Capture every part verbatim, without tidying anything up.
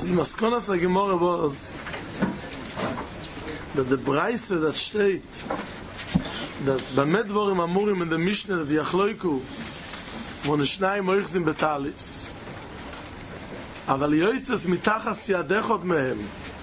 Maskonas a Gemara was that the Braise that state that Bamed Dvorim Amurim in the Mishnah that Yachloiku wo Nishnai Moichzim Betalis אבל יויצס מתחס ידך מהם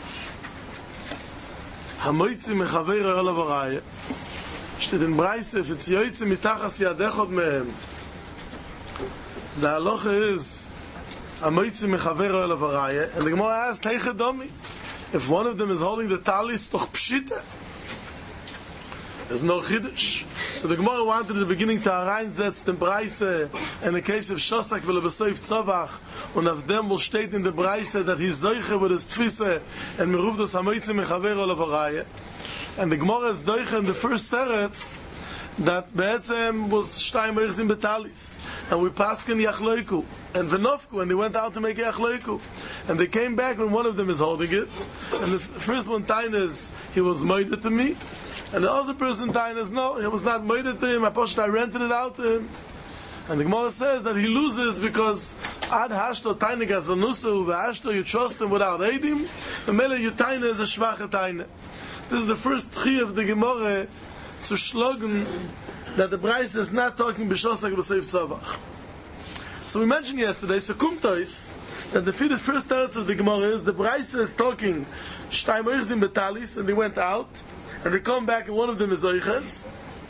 המויצים מחבר אל הוראי steht in Braise if it's יויצים מתחס ידך מהם the halacha is המויצים מחבר אל הוראי and the Gemara asks Teiche Domi if one of them is holding the talis toch pshita there's no chiddush. So the Gemara wanted at the beginning to reinsetz den Braise in the case of Shosak will besoif tzavach and of them will state in the Braise that he's zoiche with his tfise and meruf das hamoitzim mechaver olav haraya. And the Gemara is doiche in the first teretz that be'etzem was shtayim oichzim betalis and we paskin yachloiku and venofku and they went out to make yachloiku and they came back when one of them is holding it and the first one time is he was moided to me and the other person time is no, he was not moided to him, I rented it out to him. And the Gemara says that he loses because ad hashto taine gazanusu v'hashto you trust him without eidim and mele your taine is a schwache taine. This is the first chi of the Gemara to schlagen that the Braise is not talking b'shosak b'seif tzavach. So we mentioned yesterday, so kumtois, that the first teretz of the Gemara is the Braise is talking shtayim oichzim betalis and they went out and they come back and one of them is oiches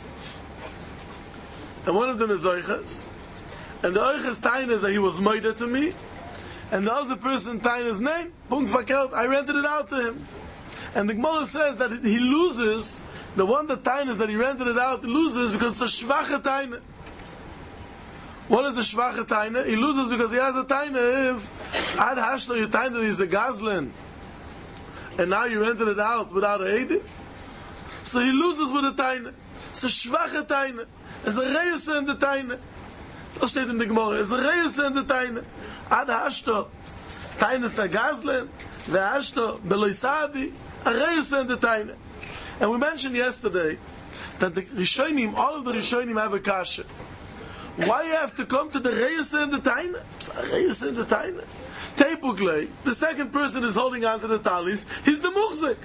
and one of them is oiches and the oiches tain is that he was moided to me and the other person tain is name punkt verkehrt, I rented it out to him and the Gemara says that he loses the one that tain is that he rented it out loses because it's a schwache tain. What is the schwache tain? He loses because he has a tain if ad hashlo you tain that he's a gazlan and now you rented it out without a edif. So he loses with a taine. It's a schwache taine. It's a reis in the taine. Das steht in der Gemara. It's a reis in the taine. Ad hashto taine is a gazlen. Ve hashto beloisadi. A reis in the taine. And we mentioned yesterday that the Rishonim, all of the Rishonim have a kasha. Why you have to come to the reis in the taine? It's a reis in the taine. Teipuklei, the second person is holding on to the talis, he's the muhzik.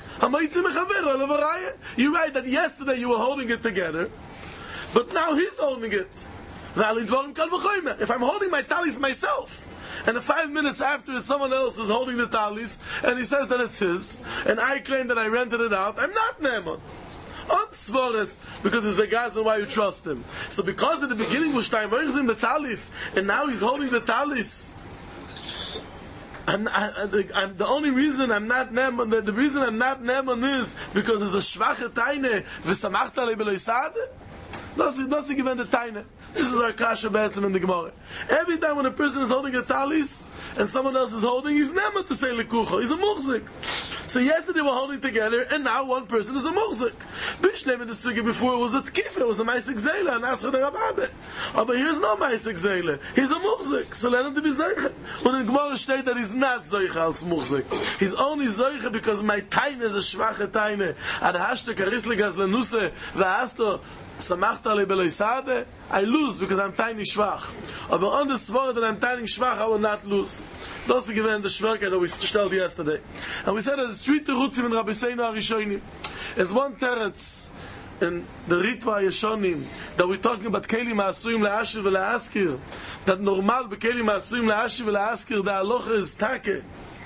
You write that yesterday you were holding it together, but now he's holding it. If I'm holding my talis myself, and in five minutes after someone else is holding the talis, and he says that it's his, and I claim that I rented it out, I'm not Neman. Because it's a guy, and why you trust him. So because at the beginning was Shtayim Oichzim the talis, and now he's holding the talis, I'm, I, I, I'm, the only reason I'm not Neman, the, the reason I'm not Neman is because there's a schwache Taine, v'samachta alei beloisade. Das is given the Taine. This is our kasha be'etzim in the Gemara. Every time when a person is holding a talis and someone else is holding, he's Neman to say lekucha. He's a muhzik. So yesterday they were holding together, and now one person is a muhzik. Bishleim in the sugi before it was a tkifa, it was a ma'asik zayla, and asked the Rabbabe. Oh, but here's no ma'asik zayla. He's a muhzik. So let him to be zaycha. When in Gemara state that he's not zaycha als muhzik. He's only zaycha because my taine is a schwache taine. Ad hashto karisli gazlanuse, v'hasto samachta le beloisade. I lose because I'm tiny schwach. But on the sword that I'm tiny schwach, I will not lose. That's given the shverke that we studied yesterday. And we said that it's three terutzim in Rabbi Seinu Arishonim. There's one teretz in the Ritva Yeshonim that we're talking about Kelim Ha'asuim Le'ashir Ve'Le'askir. That normal Bekelim Ha'asuim Le'ashir Ve'Le'askir, the halacha is take. The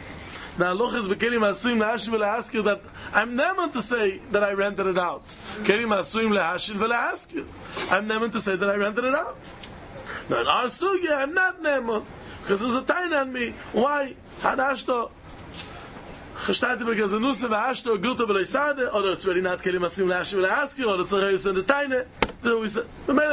halacha is Bekelim Ha'asuim Le'ashir Ve'Le'askir that I'm never to say that I rented it out. Kelim Ha'asuim Le'ashir Ve'Le'askir. I'm never to say that I rented it out. Now in our sugya, I'm not never. Because there's a taina on me. Why? Hadashto Chashtati Begazanusa V'Hashto Gulta B'Leisade, or it's really not Kelim Ha'asuim Le'ashir Ve'Le'askir, or it's a reis in the taina. We said,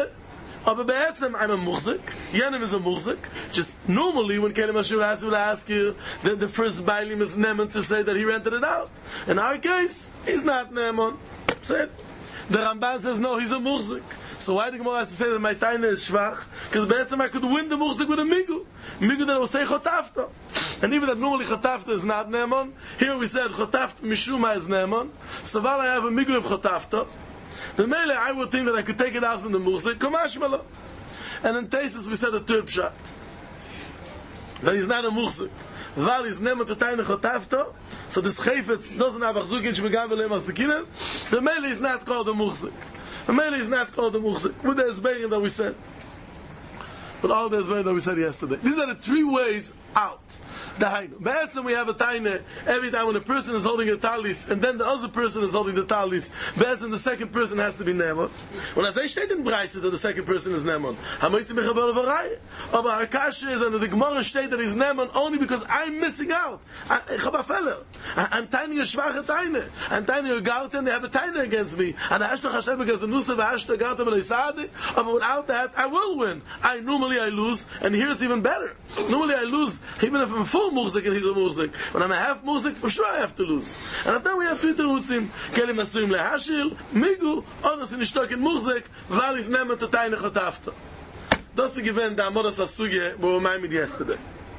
aber be'etzem, I'm a muhzik. Yenim is a muhzik. Just normally, when Kelim Ha'ashir Ve'Le'askir will ask you, the, the first bailim is neman to say that he rented it out. In our case, he's not neman. Said. The Ramban says, no, he's a muhzik. So why the Gemara has to say that my taina is schwach? Because be'etzem I could win the muhzik with a migu. Migu that will say chotafta. And even that normally chotafta is not neman. Here we said chotafta mishuma is neman. So while I have a migu of chotafta, the mele I would think that I could take it out from the muhzik, kamashmala. And in Tesis we said a third shot. That he's not a muhzik. weil is nemt the tiny chotafto, so this chayfetz doesn't have achzukin shmegam v'leim achzikinen, the mele is not called a muchzik. The mele is not called a muchzik. With the esberim that we said. But all the esberim that we said yesterday. These are the three ways out. The hainu. Be'etzem we have a taina every time when a person is holding a talis and then the other person is holding the talis. Be'etzem the second person has to be nemon. When I say steht in Breise that the second person is nemon. Hamoitzi mechaber levaraya. Aber Akasha is under the Gemara state that he's nemon only because I'm missing out. Ich hab a feller. I'm tiny a schwache taina. I'm tiny a garten. They have a taina against me. And I ashto Hashem because the nusa v'ashto garten v'leisadi. But without that, I will win. I normally I lose, and here it's even better. Normally I lose even if I'm full muzik and he's a muzik. When I'm a half muzik, for sure I have to lose. And then we have three terutzim. Kelim asuim lehashil, migu, onas in ishtok in muzik, val is nemen to taine chotafta. Das is given the amodas asuge, wo we made yesterday.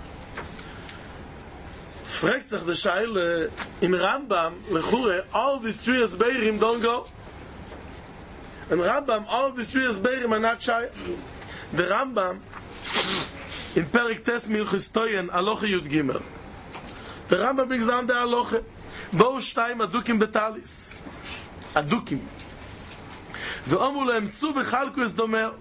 Fragt sich the shail in Rambam, lechure, all these three asbeirim don't go. In Rambam, all of these three asbeirim are not shayach. The Rambam, in Perik Tes Milchus Toyen, Aloche Yud Gimel. The Rambam brings down the Aloche. Bo Shtayim Adukim Betalis. Adukim. Ve'omu lehem tzu v'chalku es domer.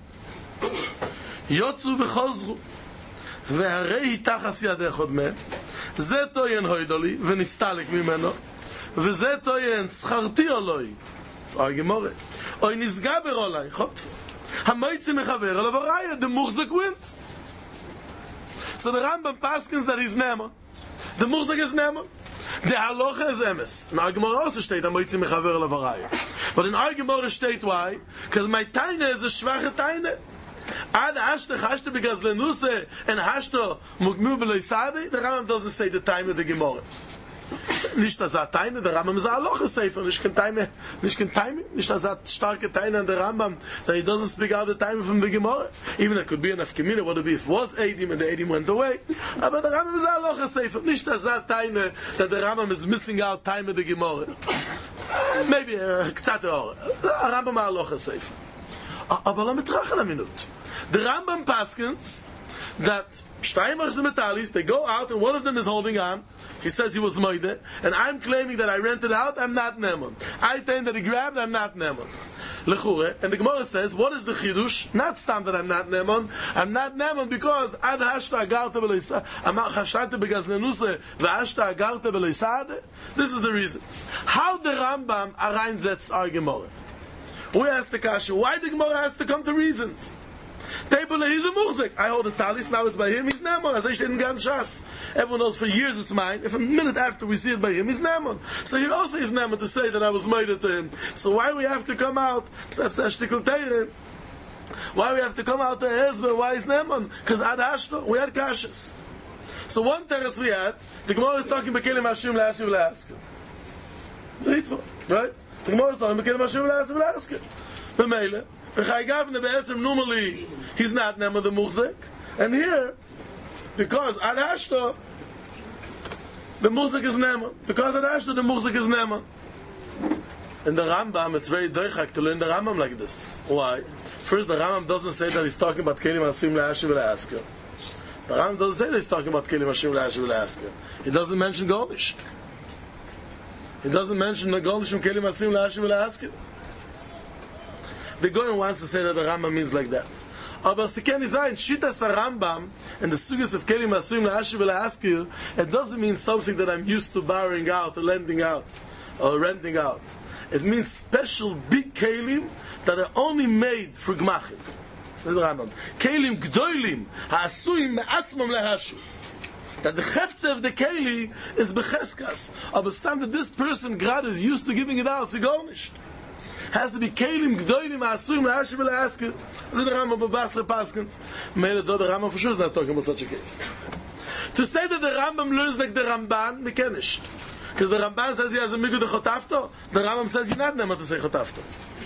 Yotzu v'chozru. Ve'harei tachas yadech odme. Ze Toyen hoidoli, v'nistalek mimeno. Ve'ze Toyen tzcharti oloi. Tzar Gemore. Oy nizga berolai. Chotf. Hamoitzi mechaver alavaraya. The muchzak wins. So the Rambam paskins that he's Neman. The Murzak is Neman. The Halacha is Emes. In our Gemara also state, Amoitzi mechaver levaraya. But in our Gemara state why? Because my taina is a schwache taina. Ad hashta chashta because lenuse and hashta mugmu b'leisadi. The Rambam doesn't say the time of the Gemara. Nicht das hat Teine, der Rambam ist ein Loch Sefer, nicht kein Teine, nicht kein Teine, nicht das hat starke Teine an der Rambam, that he doesn't speak out the time from the Gemara. Even it could be an Afkemina, what it be if it was Eidim and the Eidim went away. Aber der Rambam ist ein Loch Sefer, nicht das hat Teine, that the Rambam is missing out time of the Gemara. Maybe a ktsat or Rambam ein Loch Sefer. Aber lass mich trachen a minute. The Rambam paskins that Steinmachs and Metalis, they go out and one of them is holding on. He says he was Moide, and I'm claiming that I rented out, I'm not Neman. I claim that he grabbed, I'm not Neman. Lechure, and the Gemara says, what is the Chidush? Not stand that I'm not Neman. I'm not Neman because Ad Hashta Agarta B'Leisad, Amar Chashante Begazlenuse, V'Hashta Agarta B'Leisad. This is the reason. How the Rambam areinsetzt our Gemara? We ask the Kasha, why the Gemara has to come to reasons? Table, he's a muzik. I hold the talis, now it's by him, he's Neman. As I said in Gan Shas. Everyone knows for years it's mine. If a minute after we see it by him, he's Neman. So here also is Neman to say that I was made to him. So why we have to come out? Why we have to come out to Hezbollah? Why is Neman? Because Ad Hashto, we had Kashas. So one teretz we had, the Gemara is talking about Kelim Hashim La'ashiv La'asker. Right? The Gemara is talking about Kelim Hashim La'ashiv La'asker. B'meile. Normally, he's not Neman the Muzik. And here, because Ad Hashto, the Muzik is Neman. Because Ad Hashto, the Muzik is Neman. In the Rambam, it's very doichak to learn the Rambam like this. Why? First, the Rambam doesn't say that he's talking about Kelim Hashim La'ashiv La'asker. The Rambam doesn't say that he's talking about Kelim Hashim La'ashiv La'asker. He doesn't mention Golnish. He doesn't mention the Golnish from Kelim Hashim La'ashiv La'asker. The Goyen wants to say that the Rambam means like that. Aber sie can design Shitas Rambam and the Sugas of Kelim Hashim La'ashiv La'asker. It doesn't mean something that I'm used to borrowing out or lending out or renting out. It means special big kelim that are only made for Gmachim. That's the Rambam. Kelim Gdoilim Ha'asuim Me'atzmam Lehashiv. That the Cheftze of the Keli is Becheskas. Aber stand that this person God is used to giving it out, sie gar nicht. Has to be Kelim Gdoilim Ha'asuim Lehashiv La'asker. This is the Rambam of Basra Paskins. Mele do the Rambam for sure is not talking about such a case. To say that the Rambam learns like the Ramban, we can nicht. Because the Ramban says he has a migu de chotafto, the Rambam says you're not neman to say chotafto.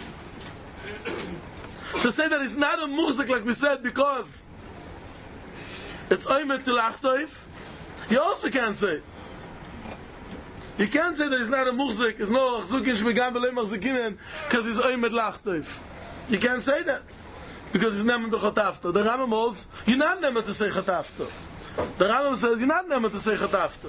To say that it's not a muzik like we said because it's oimet to lachtoif, you also can't say. You can't say that it's not a muzik, it's no achzukin shmigam b'lei machzikinen because it's oimet lachtoif. You can't say that because it's neman to chotafto. The Rambam holds you're not neman to say chotafto. The Rambam says you're not never to say Chatafta.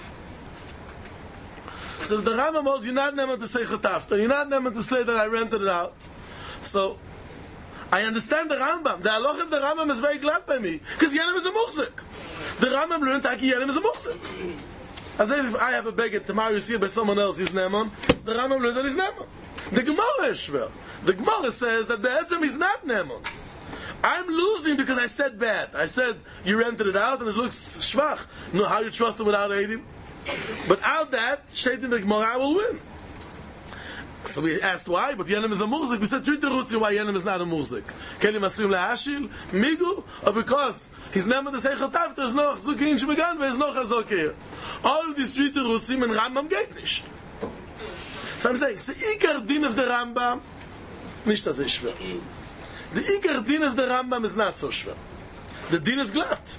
So the Rambam holds you're not never to say Chatafta. You're not never to say that I rented it out. So I understand the Rambam. The halach of the Rambam is very glad by me because Yenim is a muhzik. The Rambam learned that Yenim is a muhzik. As if I have a beggar tomorrow you see it by someone else, he's Neman. The Rambam learns that he's Neman. The Gemara is shver. The Gemara says that Be'etzem is not Neman. I'm losing because I said bad. I said you rented it out and it looks schwach. No, how you trust him without Eidim? But out that, Sheit in the Gemara, I will win. So we asked why, but Yenim is a murzik. We said three terutzim why Yenim is not a murzik. Kelim asrim le'ashil, migu, or because he's never the seichel tav, there's no chzukin shebegan, there's no chazok here. All of these three terutzim in Rambam geht nicht. So I'm saying, the ikar din of the Rambam, nicht as is schwer. The ikar din of the Rambam is not so schwer. The din is glatt.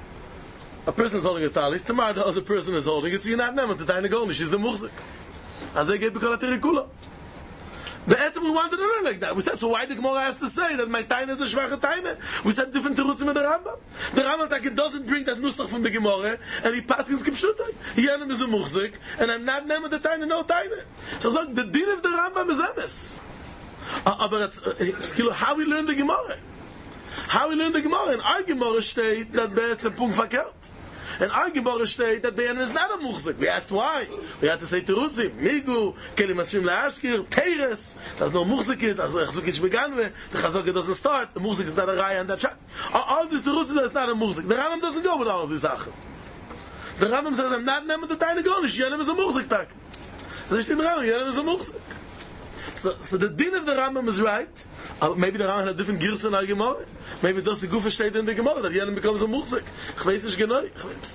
A person is holding a talis, tomorrow the other person is holding it, so you're not never the taina golnish, she's the murzik. As they get because of Terikula. The Etzem, we wanted to learn like that. We said, so why the Gemara has to say that my taina is a schwache taina? We said different terutzim in the Rambam. The Rambam like, it doesn't bring that nusach from the Gemara, and he passes his kipshutai. Yenim is a muchzik, and I'm not name of the taina, no taina. So, so the din of the Rambam is emes. Uh, but it's, uh, how we learn the Gemara? How we learn the Gemara? In our Gemara state that Be'etzem punkt verkehrt. And our Gemara state that Be'etzem is not a muchzik. We asked why. We had to say terutzim, migu, kelim asrim la'ashkir, teres. There's no muchzikit. As the chazukit beganwe, the chazukit doesn't start. The muchzik is not a raya and that chat. All these terutzim is not a muchzik. The Rambam doesn't go with all of these sachen. The Rambam says I'm not never the taina gonish. Yenim is a muchzik tak. So the Rambam, Yenim is a muchzik. So, so the din of the Rambam is right. Uh, maybe the Rambam had a different girsa in our Gemara. Maybe das die Gufa steht in der Gemara, that Yenim becomes a Mursik. Ich weiß nicht genau. Ich weiß.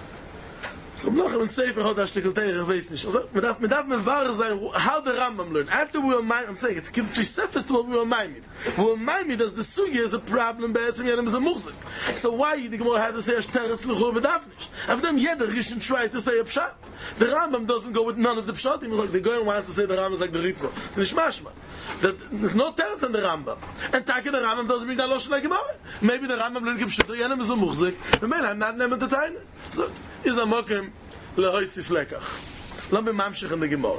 So I'm not going to say for how that Stückel Teir, ich weiß nicht. Also, man darf, man darf mir wahr sein, how the Rambam learned. After we were mind, I'm saying, it's kim to surface to what we were mind. We were mind that the Sugi is a problem, but it's Yenim is a Mursik. So why the Gemara had to say, Ashteretz L'chur bedarf nicht? After them, jeder Rishon tried to say a Pshat. The Rambam doesn't go with none of the Pshat. He was like, the Goyen wants to say the Rambam is like the Ritva. It's nicht mashma. That there's no teretz in the Rambam. And Taka the Rambam doesn't bring that Loshen like Gemara. Maybe the Rambam learned Kipshut, Yenim is a Mursik. And maybe I'm not naming the Taina. So, is a Mokim, Lehoisif Lekach. Let me mamshich in the Gemara.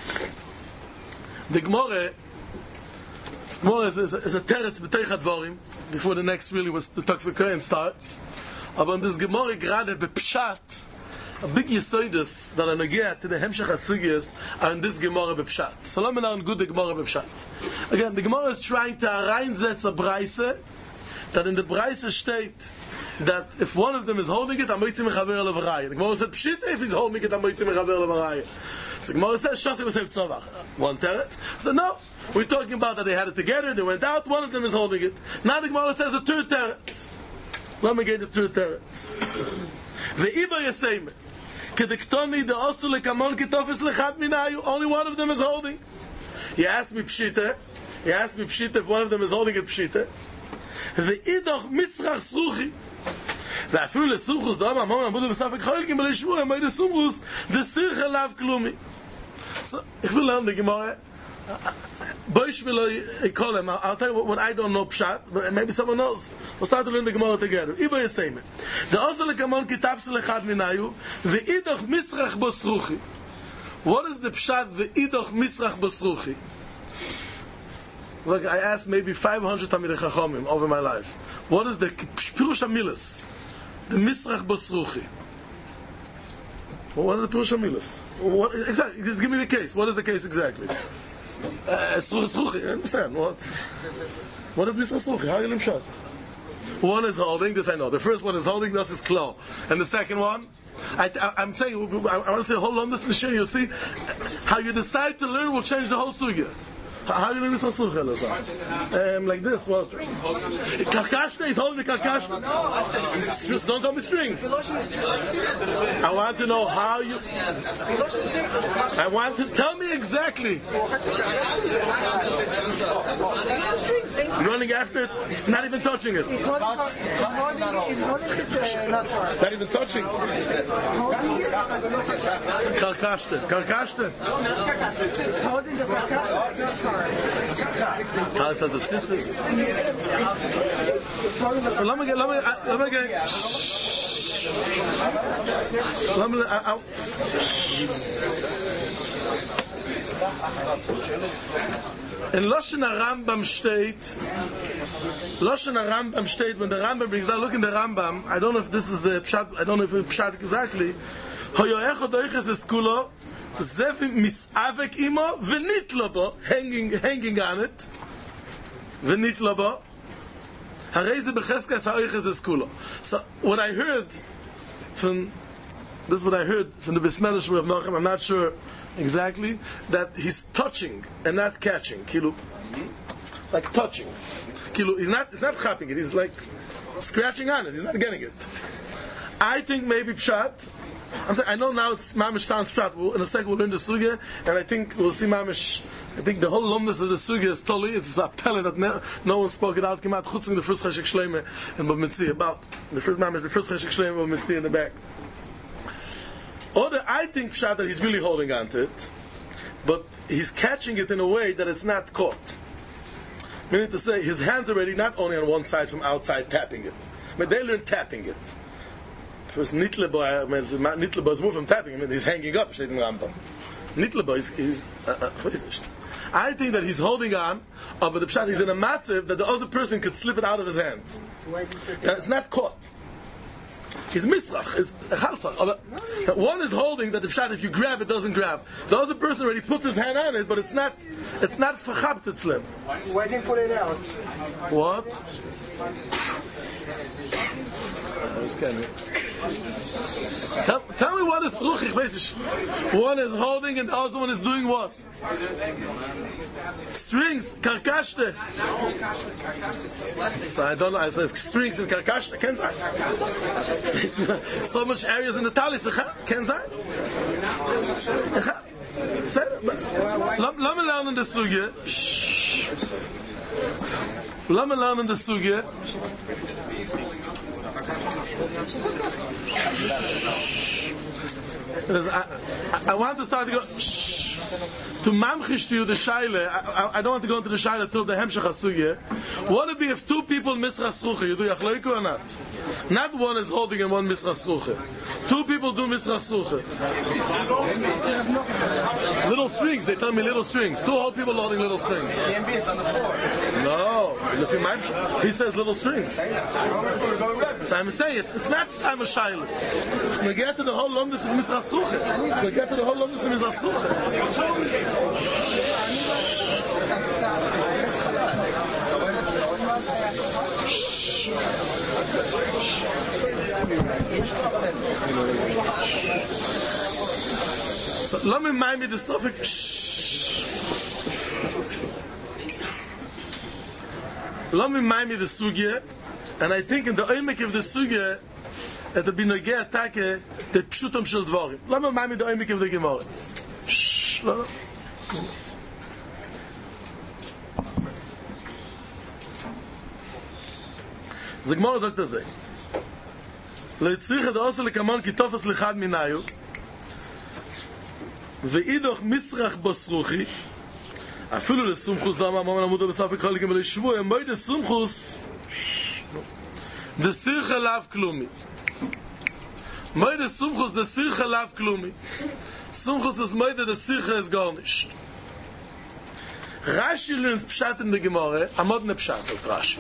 The Gemara, the Gemara is, is, is a teretz b'teich advorim, before the next really was the Tok V'Kohen starts. Aber in this Gemara gerade bepshat, a big yisoidus that are negea to the hemshech hasugiyas are in this Gemara bepshat. So let me now good the Gemara bepshat. Again, the Gemara is trying to reinsetz a Breise, that in the Breise state that if one of them is holding it, I'm going to mechaber levaraya. The Gemara said, pshit, if he's holding it, I'm going to mechaber levaraya. So the Gemara says, shasik was hef tzavach. One teretz. So no, we're talking about that they had it together, they went out, one of them is holding it. Now the Gemara says the two teretz. Let me get the two teretz. Ve'iba yaseime. Kedektoni de osu lekamon ketofis lechat minayu. Only one of them is holding. He asked me pshita. He asked me pshita if one of them is holding it pshita. Ve'idoch misrach sruchi. ואפילו לסומכוס דאמה אמרנו עמודו בספק חולקים בלשמור הם היינו סומכוס דסיך אליו כלומי. So, ich will learn the Gemara. Boish will I call him. I'll tell you what I don't know pshat, but maybe someone else. We'll start to learn the Gemara together. Iba Yisayim. The also lekamon kitab selechad minayu ve'idoch misrach bosruchi. What is the pshat ve'idoch misrach bosruchi? Like I asked maybe five hundred Talmidei Chachamim over my life. What is the Pirush HaMilas? The Misrach Bosruchi. What is the Pirush HaMilas? What exactly? Just give me the case. What is the case exactly? Sruchi. Uh, I understand. What? What is Misrach Sruchi? How are you limshot? One is holding. This I know. The first one is holding. This is Klo. And the second one. I, I, I'm saying. I, I want to say, hold on. This machine. You'll see how you decide to learn will change the whole sugya. How do you learn this on Um, like this, what? Karkashne, he's holding the karkashne. Just don't tell me strings. I want to know how you... I want to... Tell me exactly. You're running after it, not even touching it. Not even touching. Karkashne. Karkashne. It's holding the karkashne. Alles also sitzes. So let me get, let me, let me get. Let me, I, I, in Loshen Rambam steht, Loshen Rambam steht, when the Rambam brings down, look in the Rambam, I don't know if this is the Pshat, I don't know if it's Pshat exactly, Hoyo Echad Oiches Eskulo, Zev Misavek Imo, Venitlo Bo, hanging, hanging on it, Venitlo Bo, Hareze Becheskas HaOiches Eskulo. So, what I heard from, this is what I heard from the Bismelish of Nochem, I'm not sure exactly, that he's touching and not catching. Kilu, like touching. Kilu, he's not, he's not chapping it, he's like scratching on it, he's not getting it. I think maybe Pshat, I'm saying, I know now it's Mamish sounds Pshat, we'll, in a second we'll learn the Sugya, and I think we'll see Mamish, I think the whole lumnus of the Sugya is totally, it's a pellet that no, no one spoke it out, came out, chutzing the first Cheshek Shleime, and Bab Mitzir, about, the first Mamish, the first Cheshek Shleime, Bab Mitzir in the back. Or the, I think Pshat that he's really holding on to it, but he's catching it in a way that it's not caught. Meaning to say, his hands are already not only on one side from outside tapping it, but they learn tapping it. First, Nitlebo, Nitlebo is more from tapping, I mean, he's hanging up, steht in Rambam. Nitlebo is, is uh, uh, I think that he's holding on, uh, but the Pshat is in a matziv that the other person could slip it out of his hands. That it's not caught. He's misrach, it's chalzach. One is holding that the pshat, if you grab it, doesn't grab. The other person already puts his hand on it, but it's not, it's not fachabt etzlem. Why didn't put it out? What? Tell, tell me what is tzruch. One is holding and the other one is doing what? Strings, karkashte. So I don't know. I said strings and karkashte. Can say. So much areas in the talis. Can say. Let me learn in the sugya. Let me learn in the sugya. I, I, I want to start to go shh, to mamchish to you the shaila. I, I, I don't want to go into the shaila till the hemshech hasugya. What would be if two people misrach srucha? You do yachloiku or not? Not one is holding and one misrach srucha. Two people do misrach srucha. Little strings. They tell me little strings. Two whole people holding little strings. No, he says little strings. So I'm saying it's, it's not stam a shaila. It's going to get to the whole lumdus of misrach srucha. It's going to get to the whole lumdus of misrach srucha. So let me remind me the suffix. Let me remind me the sugya, and I think in the oimek of the sugya, at the binogeh atake the pshutom shel dvarim. Let me remind me the oimek of the gemara. Shh. The gemara sagt das. Leitzich et osel lekamon kitofas lechad minayu. ואידוך מסרח בסרוחי אפילו לסומכוס דמה ממן עמודה בספק חלקים ולשבוע מויד סומכוס דסיר חלב כלומי מויד סומכוס דסיר חלב כלומי סומכוס es מויד דסיר חלב גרניש רש"י לנס פשט in the Gemara amod ne pshat sagt Rashi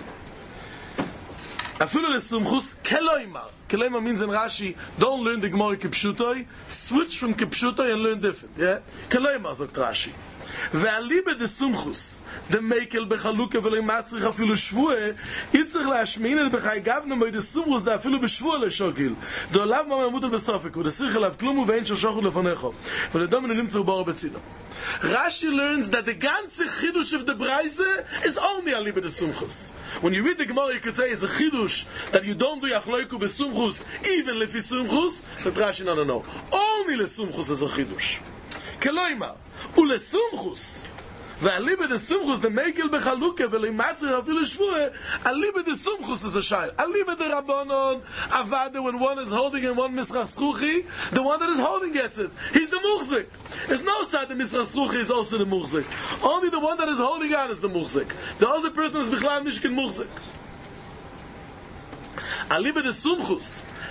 אפילו לסומכוס כלוימר Kelema means in Rashi, don't learn the Gemara Kipshutoi, switch from Kipshutoi and learn different. Yeah? Kelema, sagt Rashi. Ve'alibe de Sumchus, de Mekel bechaluke v'lei matzrich afilu shvue, itzich la'ashminen b'chai gavne moi de Sumchus da afilu b'shvue le'shokil. Do olav ma memutel b'sofek, v'desich elav klumu v'ein shal shochu lefonecho. V'ledom nimtzu b'or b'tzido. Rashi learns that the ganze chidush of the Braise is only alibe de Sumchus. When you read the Gemara, you could say it's a chidush that you don't do yachloiku b'sumchus, even lefi sumchus. So Rashi, no, no, no. Only le sumchus is a chidush. Keloima, ule sumchus. Ve'alibe de sumchus, the mekel bechaluke, ve'leimatzir afilu shvue, alibe de sumchus is a shayl. Alibe de rabbanon, avade, when one is holding and one misrach sruchi, the one that is holding gets it. He's the muchzik. There's no side the misrach sruchi is also the muchzik. Only the one that is holding on is the muchzik. The other person is bichlal nishkin muchzik. Alibe de sumchus,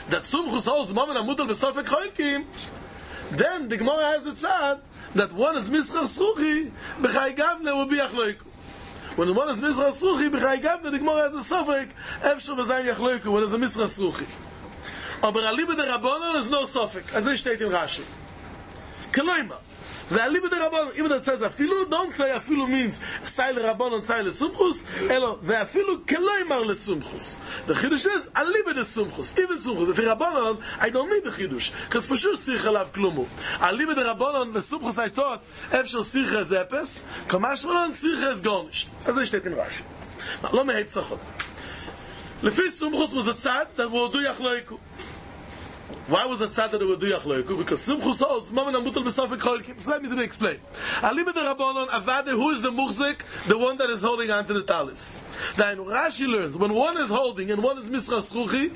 that Sumchus holds Mammon Amutal B'Sofek Choikim, then the Gemara has it said that one is Mischar Sruchi, B'chai Gavne will be Achloiku. When one is Mischar Sruchi, B'chai Gavne, the Gemara has a Sofek, Efshar V'Zayin Achloiku, when it's a Mischar Sruchi. Aber Aliba de Rabbanon is no Sofek, as they state in Rashi. Keloima. The Aliba de Rabbanon, even though it says Afilu, don't say Afilu means Sai le Rabbanon, Sai le Sumchus, Elo, the Afilu Keloimar le Sumchus. The Chidush is Aliba de Sumchus, even Sumchus. If Rabbanon, I don't need the Chidush, because for sure Sircha Lav Klumu. Aliba de Rabbanon, the Sumchus, I thought, Efshar Sircha is Epes, Kamash Malon, Sircha is Gornish. As they state in Rashi. Now, lo meheb tzachot. Lefi Sumchus was a tzad that will do Yachloiku. Why was the tzad that they would do Yachloiku? Because Sumchus holds Mammon Amutal B'Sofek Choikim. So let me explain. Aliba de Rabbanon Avade, who is the muhzik? The one that is holding onto the talis. Then Rashi learns when one is holding and one is Misra Sruchi,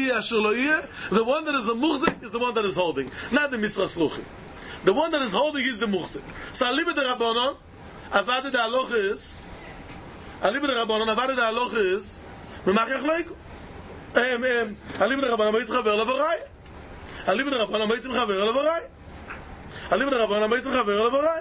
the one that is a muhzik is the one that is holding, not the Misra Sruchi. The one that is holding is the muhzik. So Aliba de Rabbanon Avade de Aloch is Aliba de Rabbanon Avade de Aloch is Memach Yachloiku. Aliba de Rabbanon Mitzchaver Lavorai. Aliba de Rabbanon Mitzchaver Lavorai. Aliba de Rabbanon Mitzchaver Lavorai.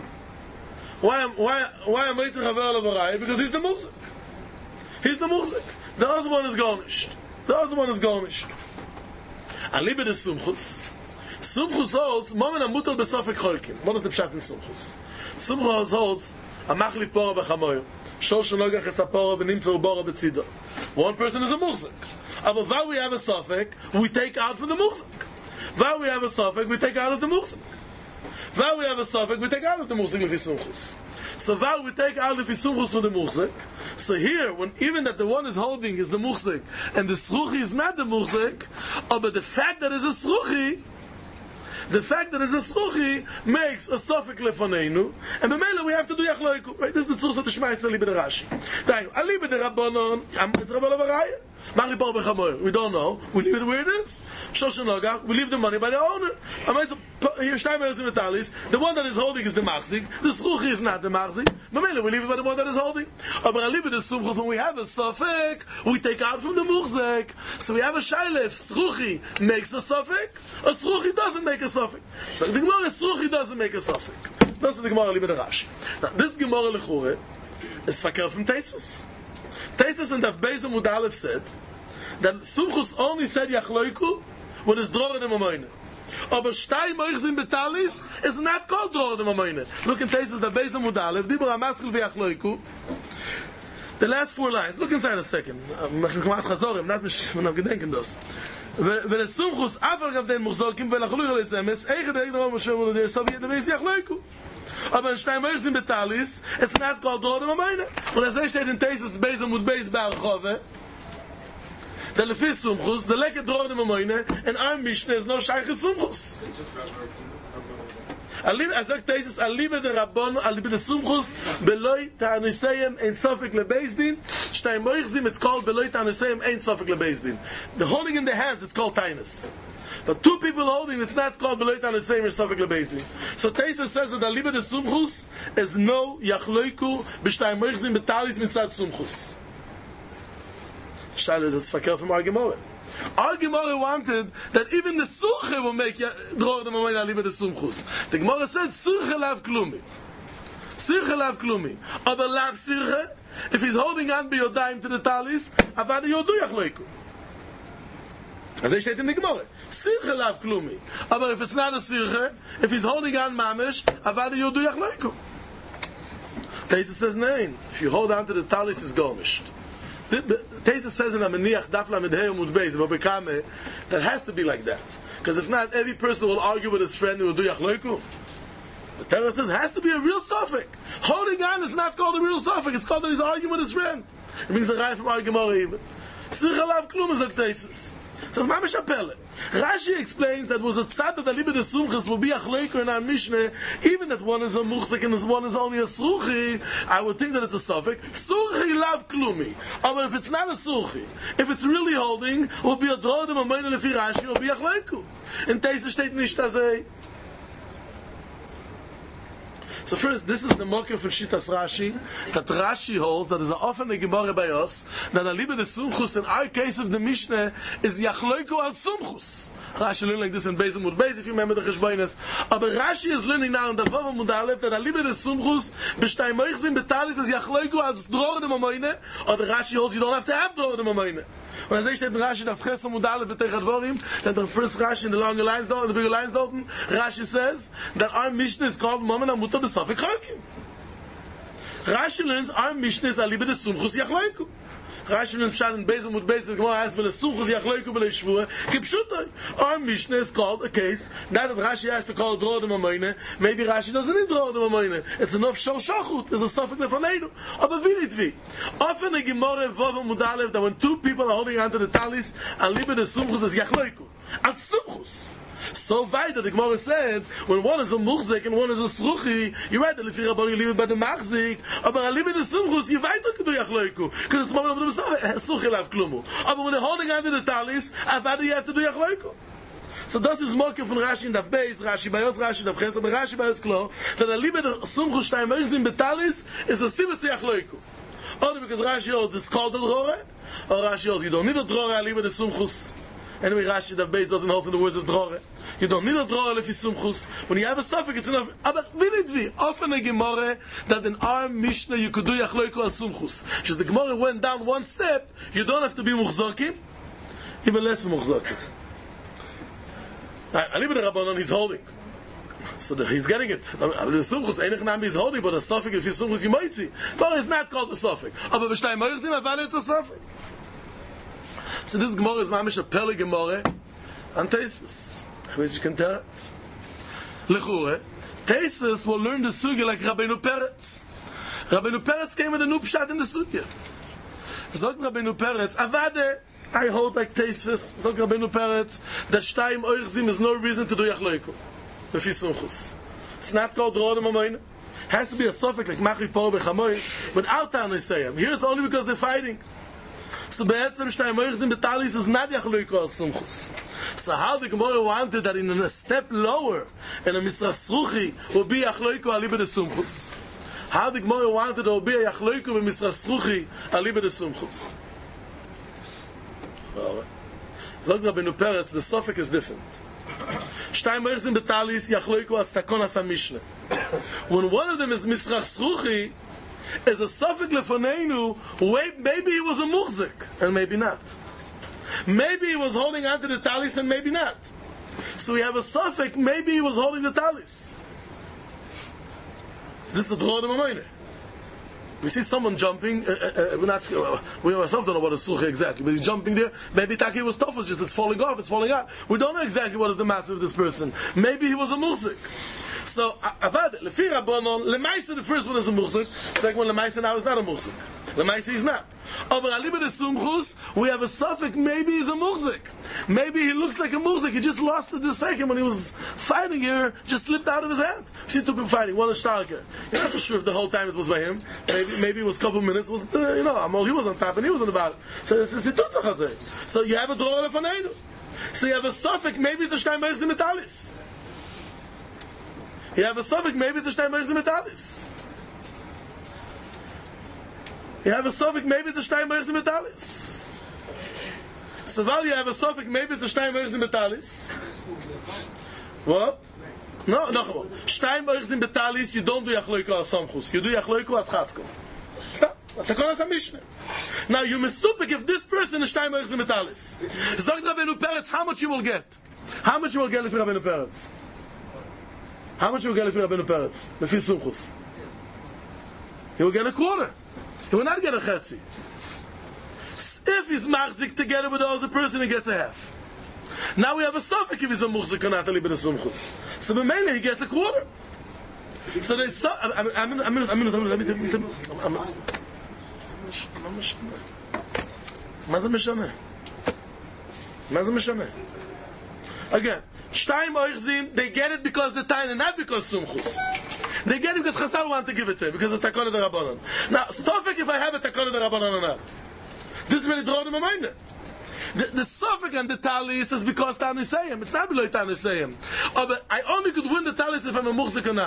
Why am why why am Mitzchaver Lavorai? Because he's the muhzik. He's the muhzik. The other one is garnished. The other one is garnished. Aliba de Sumchus. Sumchus holds Mammon Amutal B'Sofek Choikim. What is the pshat in Sumchus? Sumchus holds a machlif pora b'chamoyer. Shosha nogach esapora v'nimtza ubora b'tzido. One person is a muhzik. Aber while we have a suffix, we take out from the muhzik. While we have a suffix, we take out of the muhzik. While we have a suffix, we take out of the muhzik if it's sumchus. So while we take out if it's sumchus from the muhzik, so here, when even that the one is holding is the muhzik, and the sruchi is not the muhzik, but the fact that it's a sruchi, the fact that it's a sruchi makes a suffix lefaneinu, and b'meila we have to do yachloiku. Right? This is the tzursa to Shema Yisrael libed Rashi. Dainu, alibe de Rabbanon, it's Rabbanon Varaya. We don't know. We leave it where it is. Shoshanogach, we leave the money by the owner. The one that is holding is the machzik. The sruchi is not the machzik. We leave it by the one that is holding. But I leave it the sumchus. When we have a sofek, we take out from the muchzik. So we have a shailef. Sruchi makes a sofek. A sruchi doesn't make a sofek. So the Gemara sruchi doesn't make a sofek. That's the Gemara libed Rashi. Now this Gemara lechure is fakir from Tosfos. Tosfos and Daf Beis Amud Aleph said that Sumchus only said Yachloiku when it's Dror de Mamoyne. Aber Shtay Moichzim Betalis is not called Dror de Mamoyne. Look in Tosfos Daf Beis Amud Aleph, Dibur HaMaschil v'Yachloiku. The last four lines. Look inside a second. I'm not gedenken das. Wenn es Sumchus Afar gav den Muchzokim v'Lachluch leSemes, Eichad Eichad Moshe Moshe so be the Beis Yachloiku. Aber in Steinmeichs in Betalis, it's not called Dror de Mamoyne. Und as they state in Tosfos Beis Amud Beis Ba'archove, the Lefi Sumchus, the Leket Dror de Mamoyne, and our Mishnah is no Shaykh Sumchus. As I Tosfos, Aliba de Rabbon, Aliba de Sumchus, Beloi Ta'anisayim, Ein Sofik LeBeis Din. Steinmeichs, it's called Beloi Ta'anisayim, Ein Sofik LeBeis Din. The holding in the hands, it's called Tainus. But two people holding, it's not called Beloi Ta'anisayim, Ein Sofik LeBeis Din. So Tosfos says that Aliba de Sumchus is no Yachloiku, B'Steinmeichs Betalis Mitzad Sumchus. Shaila, that's fakir from our Gemara. Our Gemara wanted that even the Surche will make Dror de Mamoyne Aliba de Sumchus. The Gemara said, Surche lav klumi. Surche lav klumi. But lav Surche, if he's holding on by Yodayim to the talis, Avada Yodu Yachloiku. As they state in the Gemara. Surche lav klumi. But if it's not a Surche, if he's holding on Mamish, Avada Yodu Yachloiku. Tosfos says, nein. If you hold on to the talis, it's garnished. Tosfos says in Ameniach Daf Lamed Hey Amud Beis B'Bekame that has to be like that, because if not, every person will argue with his friend and will do Yachloiku. The Torah says it has to be a real suffix. Holding on is not called a real suffix. It's called that he's arguing with his friend. It means the Rai from our Gemara even. Sircha lav klum is like Tosfos. Says Mamish Apele. Rashi explains that was a tzad that Aliba de Sumchus will be Achloiku in our Mishnah, even that one is a muchzik and this one is only a sruchi, I would think that it's a suffix. Surchi lav klumi. But if it's not a surchi, if it's really holding, will be a Dror de Mamoyne lefi Rashi, will be Achloiku. In Tosfos steht nicht as a. So first, this is the Mokir from Shitas Rashi, that Rashi holds that is an often a Gemara by us, that a libe de Sumchus, in our case of the Mishnah, is Yachloiku al Sumchus. Rashi learned like this in Beis Amud Beis, if you remember the Cheshboines. But Rashi is learning now in the Vav Amud Aleph, that a libe de Sumchus, b'shtay moichzim betalis, is Yachloiku al Zdror de Mamoine, or the Rashi holds you don't have to have Dror de Mamoine. When I say that Rashi that Ches Amud Aleph v'Teichad Vorim, that the first Rashi in the longer lines, the bigger lines, Rashi says that our Mishnah is called Momen Amuta B'Safek Chokim. Rashi learns our Mishnah is Aliba de Sumchus Yachloiku. Rashi learns Pshat in Beis Amud Beis, the Gemara asks, V'le Sumchus Yachloiku V'le Shvua, Kipshutai. Our Mishnah is called a case, not that Rashi has to call it Dror de Mamoine, maybe Rashi doesn't need Dror de Mamoine. It's enough Shor Shachut, there's a Safek Lefaneinu. Aber wie nicht wie. Often a Gemara Vav Amud Aleph, that when two people are holding onto the talis, Aliba de Sumchus is Yachloiku. Al Sumchus. So weit that the Gemara said, when one is a muchzik and one is a sruchi, you're right, that if you're about to leave it by the machzik, but I leave it the sumchus, you're right to do yachloiku, because it's moment of the Messiah, suchi lav klumu. But when they're holding on to the talis, I've had you have to do yachloiku. So das is Mokir von Rashi in the base, Rashi Bayos, Rashi Dav Chesed, but Rashi Bayos Klo, that I leave it the sumchus shtayim oizim betalis, is a sibet to yachloiku. Only because Rashi holds it's called the drore, or Rashi holds you don't need a drore, I leave it the sumchus. Anyway, Rashi Dav Beis doesn't hold to the words of drore. You don't need a draw if you sumchus. When you have a suffix, it's enough. But we need to often a Gemara that in our Mishnah you could do yachloiku al sumchus. Because the Gemara went down one step, you don't have to be muchzakim, even less muchzakim. Ali ben Rabbanon, he's holding. So the, he's getting it. The sumchus, einich nami is holding, but a suffix, if you sumchus, you might see. But it's not called a suffix. Aber b'shtay moichzim, aber it's a suffix. So this Gemara is mamish a pele Gemara, and Teisvus. Ich weiß, ich kann Teretz. Lechure, Teisvus will learn the Sugya like Rabbeinu Peretz. Rabbeinu Peretz came with a new pshat in the Sugya. Sagt Rabbeinu Peretz, Avade, I hold like Teisvus, sagt Rabbeinu Peretz, that Shtayim Oichzim is no reason to do Yachloiku. Lefi Sumchus. It's not called Dror de Mamoine. Has to be a suffix like Machri Po Bechamoy, without Tanusayim. Here it's only because they're fighting. So be'etzem shtayim moichzim betalis is not yachloiku al sumchus. So how the Gemara wanted that in a step lower, in a misrach sruchi, will be yachloiku aliba de sumchus. How the Gemara wanted it will be a yachloiku with misrach sruchi aliba de sumchus. Zog Rabbeinu Peretz, the suffix is different. Shtayim moichzim betalis yachloiku as takonas ha-mishnah. When one of them is misrach sruchi, as a suffix lefaneinu, wait, maybe he was a muchzik, and maybe not. Maybe he was holding on to the talis, and maybe not. So we have a suffix, maybe he was holding the talis. This is a dror de mamoine. We see someone jumping, uh, uh, we're not, uh, we ourselves don't know what a suche exactly, but he's jumping there, maybe Taki was tough, just it's falling off, it's falling out. We don't know exactly what is the matter of this person. Maybe he was a muchzik. So, avad, lefi Rabbanon, lemaisa the first one is a muchzik, second one lemaisa now is not a muchzik. Lemaisa is not. Over aliba de sumchus, we have a suffix, maybe he's a muchzik. Maybe he looks like a muchzik, he just lost it the second when he was fighting here, just slipped out of his hands. See two people fighting, one is starker. You're not so sure if the whole time it was by him. Maybe maybe it was a couple of minutes, was, uh, you know, Amol, he was on top and he was on the bottom. So it's a situtzah chazeh. So you have a dror lefaneinu. So you have a suffix, maybe it's a shtayim moichzim betalis. You have a suffix, maybe it's a shtayim moichzim betalis. You have a suffix, maybe it's a shtayim moichzim betalis. So while you have a suffix, maybe it's a shtayim moichzim betalis. What? No, no, come on. Shtayim moichzim betalis, you don't do yachloiku as samchus. You do yachloiku as chatzko. Stop. Takonas ha-mishnah. Now you mistupik if this person is shtayim moichzim betalis. Zog Rabbeinu Peretz, how much you will get? How much you will get if Rabbeinu Peretz? How much you will get if Rabbeinu Peretz? Lefi sumchus. He will get a quarter. He will not get a chetzi. If he's machzik together with the other person, he gets a half. Now we have a suffix if he's a muchzik or not, aliba de sumchus. So b'meila he gets a quarter. So they saw. I'm I'm I'm I'm I'm let me let me. מה זה משנה? מה זה משנה? Again, shtayim oichzim, they get it because the tiny, not because sumchus. They get it because Chasal want to give it to him, because it's takon de rabbanon. Now, sofik if I have a takon de rabbanon or not. This is really dror de mamoine. The, the suffix and the talis is because Tanusayim. It's not below Tanusayim. Oh, but I only could win the talis if I'm a muchzik or not.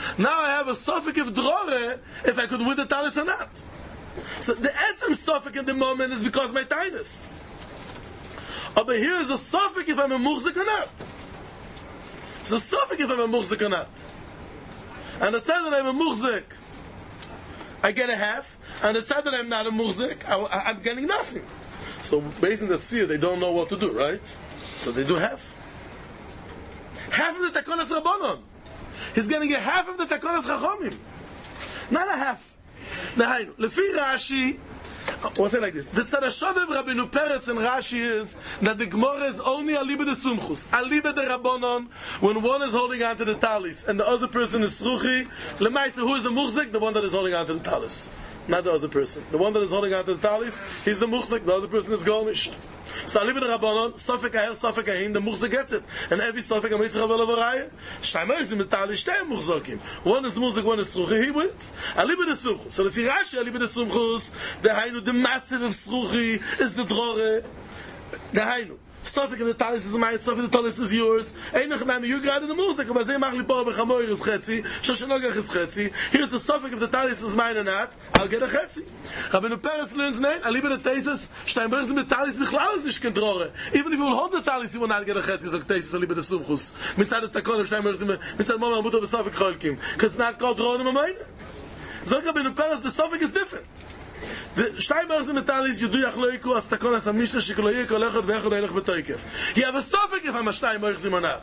Now I have a suffix of drore if I could win the talis or not. So the etzem suffix in the moment is because my tinus. But here is a suffix if I'm a muhzik or not. It's a suffix if I'm a muhzik or not. And it says that I'm a muhzik, I get a half. And it said that I'm not a muhzik, I, I'm getting nothing. So based on that seer, they don't know what to do, right? So they do half. Half of the takonas rabbanon. He's going to get half of the takonas chachomim. Not a half. Nahainu. Lefi Rashi, we'll say like this. The tzadashov of Rabbeinu Peretz and Rashi is that the Gemara is only aliba de sumchus, aliba de rabbanon, when one is holding on to the talis and the other person is sruchi. Lemaisa, who is the muhzik? The one that is holding on to the talis. Not the other person. The one that is holding on to the talis, he's the muhzik. The other person is garnished. So aliba de rabbanon, safek aher, safek ahin, the muhzik gets it. And every safek amitzah ravel of a raya, shtaimah is in the talis, shtei muhzakim. One is muhzik, one is sruchi, he wins. Aliba de sumchus. So the firashi, aliba de sumchus, the hainu, the matzid of sruchi, is the drore. The hainu. Safek in the talis is mine, safek in the talis is yours. Einach nami, you grad in the muhzik, but they mach li po bechamoir is chetzi, shoshanogach is chetzi. Here's the safek if the talis is mine or not, I'll get a chetzi. Rabbeinu Peretz learns nein, aliba de tesis, Steinberg is mit talis, bichlal is nicht kendrore. Even if you will hold the talis, you will not get a chetzi, so tesis aliba de sumchus. Mitzad the takon of Steinberg is mitzad mama muto besafek cholkim. Because it's not called drore in my mind. So Rabbeinu Peretz, the safek is different. The Steinberg is metalis, you do yachloiku, as takon as a mishnah, shikoloyek, olechot, ve'echot, eilech, betoikef. You have a safek if I'm a Steinberg or not.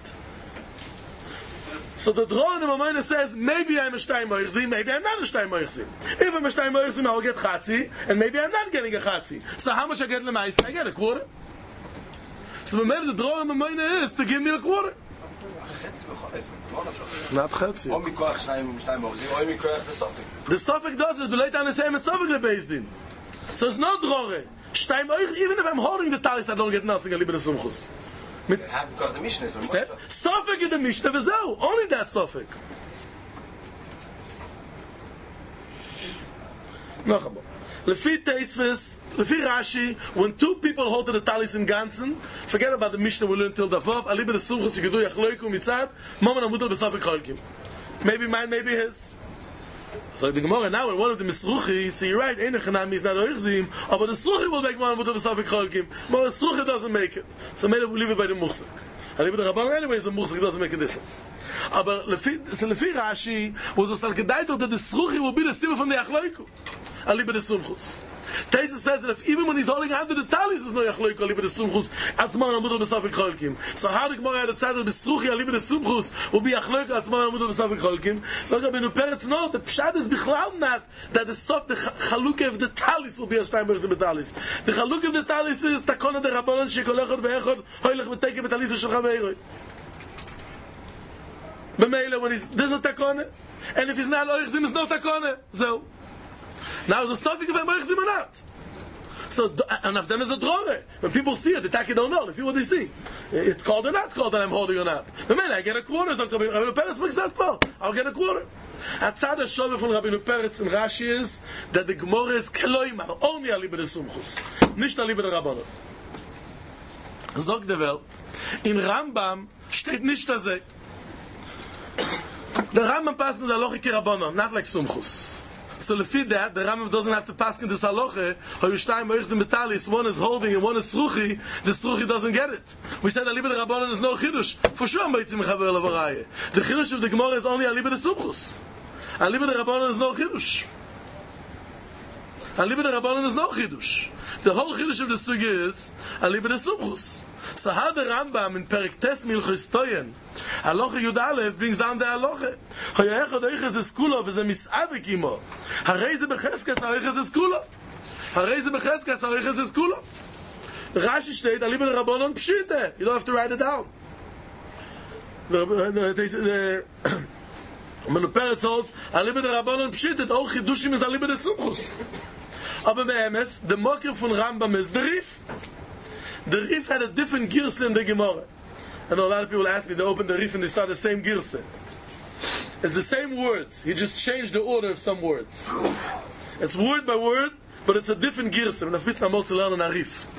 So the drone in Mamoyna says, maybe I'm a Steinberg, maybe I'm not a Steinberg. If I'm a Steinberg, I'll get chatzi, and maybe I'm not getting a chatzi. So how much I get lemaisa? I get a quarter. So maybe the drone in Mamoyna is to give me a quarter. Not chetzi. The suffix does it, but later on the same it's suffix based in. So it's not drore. Steinberg, even if I'm holding the talis, I don't get nothing. I leave it in sumchus. Suffix in the Mishnah, v'zeu. Only that suffix. Nachabo. Lefi Teisves, Lefi Rashi, when two people hold to the talis in Ganzen, forget about the Mishnah we learned till Davav, aliba de sumchus, you do yachloiku mitzad, mama namutal b'safek cholkim. Maybe mine, maybe his. So the Gemara now, when one of them is Sruchi, so you're right, Einach Hanami is not Oichzim, but the Sruchi will make one of the Safek Cholkim, but the Sruchi doesn't make it. So maybe we leave it by the Muhzik. And leave it the Rabban anyway, the Muhzik doesn't make a difference. But so Lefi Rashi was a Salkedaito that the Sruchi will be the Sima from the Achloiku. And leave it the Sumchus. Taisa says that if even when he's holding onto the talis, there's no Achloiku, and leave it the Sumchus, Atzman Amudal B'Safek Cholkim. So how the Gemara had a tzad of the Sruchi, and leave it the Sumchus, will be Achloiku, Atzman Amudal B'Safek Cholkim. So Rabbeinu Peretz, no, the Pshad is Bichlal not that the soft, the Chalukah of the talis will be a Steinberg in the talis. The Chalukah of the talis is Takona de Rabbanon, Shekolechot Ve'echot, Hoylech V'Teike B'Talis Shulchan Ve'eroi. B'meila, when he's, there's a Takona, and if he's not Oichzim, there's no Takona. So, now is a suffix if I'm Oichzim or not. So, and of them is a drore. When people see it, the taki don't know. If you what they see, it's called or not. It's called that I'm holding or not. The man, I get a quarter. So Rabbeinu Peretz makes that call. I'll get a quarter. Atzad HaShoveh from Rabbeinu Peretz and Rashi is that the Gemara is keloimar only aliba de sumchus, nicht aliba de rabbanon. Zog der Welt. In Rambam steht nicht das. The Rambam passes the halacha ki rabbanon, not like sumchus. So lefi that, the Rambam doesn't have to pass in this halacha. Hoyushtayim oichzim betalis, one is holding and one is sruchi. The sruchi doesn't get it. We said aliba de rabbanon is no chidush. For sure, meitzim mechaber levaraya. The chidush of the Gemara is only aliba de sumchus. Aliba de rabbanon is no chidush. Aliba de rabbanon is no chidush. The whole chidush of the sugi is aliba de sumchus. So how the Rambam in Perek Tes Milchos Toyen, Halacha Yud Aleph brings down the Halacha. Hoyechad oiches es kula v'ze misavik imo. Harei ze becheskas oiches es kula. Harei ze becheskas oiches es kula. Rashi steht, aliba de rabbanon pshite. You don't have to write it down. The Rabbeinu Peretz holds, aliba de rabbanon pshite. All chidushim is aliba de sumchus. Aber be'emes, the mokir von Rambam is the Rif. The Rif had a different girse in the Gemara. And a lot of people ask me, they open the Rif and they start the same girse. It's the same words. He just changed the order of some words. It's word by word, but it's a different girse. I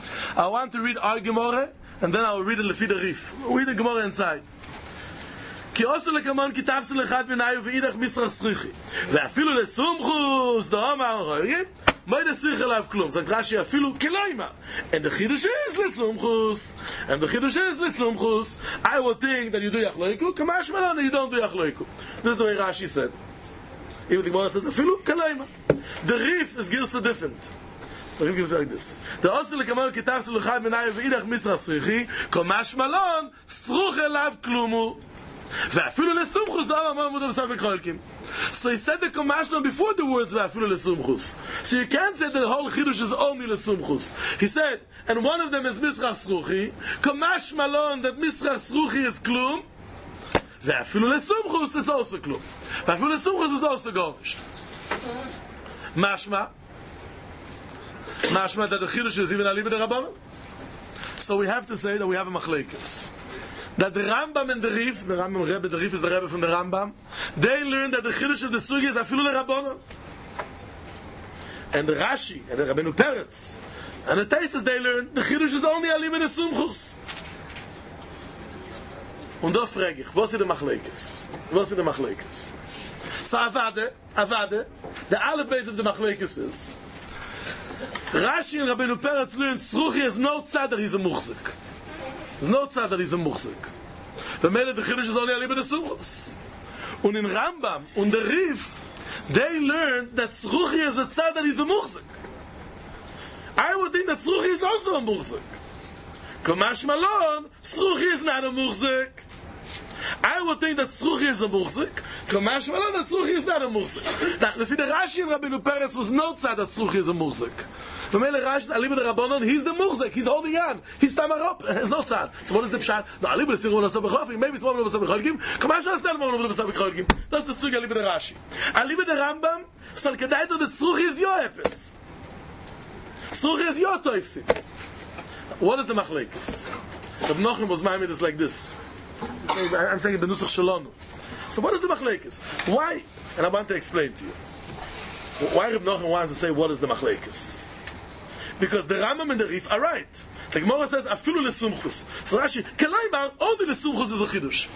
want to read our Gemara, and then I'll read it Lefi the Rif. Read the Gemara inside. כי עושה לכמון כי תפסו לאחד בנאי ואידך מסרח סריחי. ואפילו לסומכוס, דאמר, רואים? מה ידסיך עליו כלום? זאת רש"י אפילו כליימה. And the Chiddush is לסומכוס. And the Chiddush is לסומכוס. I would think that you do yachloiku, kamash malon, you don't do yachloiku. This is the way Rashi said. Even the Gemara says, אפילו כליימה. The Rif is girsa different. The Rif gives like this. The Osel Kamal Kitab Sulchad Menay Veidach Misra Srichi, Komash Malon, Sruch Elav Klumu. Ve'afilu Lesumchus Da'am Amar Mudam Sav Bekolkim. So he said the Komash Malon before the words Ve'afilu Lesumchus. So you can't say that the whole Chiddush is only Lesumchus. He said, and one of them is Misra Sruchi, Komash Malon, that Misra Sruchi is Klum, Ve'afilu Lesumchus, it's also Klum. Ve'afilu Lesumchus is also Gomish. Mashma, Mashma that the Chiddush is even Aliba de Rabbanon. So we have to say that we have a Machlekes. That the Rambam and the Rif, the Rambam Rebbe, the Rif is the Rebbe from the Rambam, they learn that the Chiddush of the Sugi is Afilu le Rabbanon. And the Rashi, and the Rabbeinu Peretz, and the Taisus, they learn the Chiddush is only Aliba de Sumchus. Und da frage ich, was ist der Machlekes? Was ist der Machlekes? So Avade, Avade, the Aleph base of the Machlekes is Rashi and Rabbeinu Peretz learn Sruchi is no tzad that he's a muchzik. There's no tzad that he's a muchzik. The mele the Chiddush is only Aliba de Sumchus. And in Rambam and the Rif, they learn that Sruchi is a tzad that he's a muchzik. I would think that Sruchi is also a muchzik. Kamash Malon, Sruchi is not a muchzik. I would think that Sruchi is a muchzik. Kamash Malon, that Sruchi is not a muchzik. Now, if the Rashi and Rabbeinu Peretz was no tzad that Sruchi is a muchzik. The Mele Rashi, Aliba de Rabbanon, he's the muchzik. He's holding on. He's tamarop. There's no tzad. So what is the pshat? No, Aliba de Sirun Asab B'chofim. Maybe it's one of the Asab B'cholkim. Kamash Malon is not one of the Asab B'cholkim. That's the sugi Aliba de Rashi. Aliba de Rambam, so Kedaito that Sruchi is your epis. Sruchi is your toifsi. What is the machlekes? Reb Nachman was ma'amid is like this. I'm saying the Nusach Shalonu. So what is the machlekes? Why? And I want to explain to you. Why Reb Nachman wants to say what is the machlekes? Because the Rambam and the Rif are right. The Gemara says afilu lesumchus. So Rashi, Kelaimar, only lesumchus is a chidush.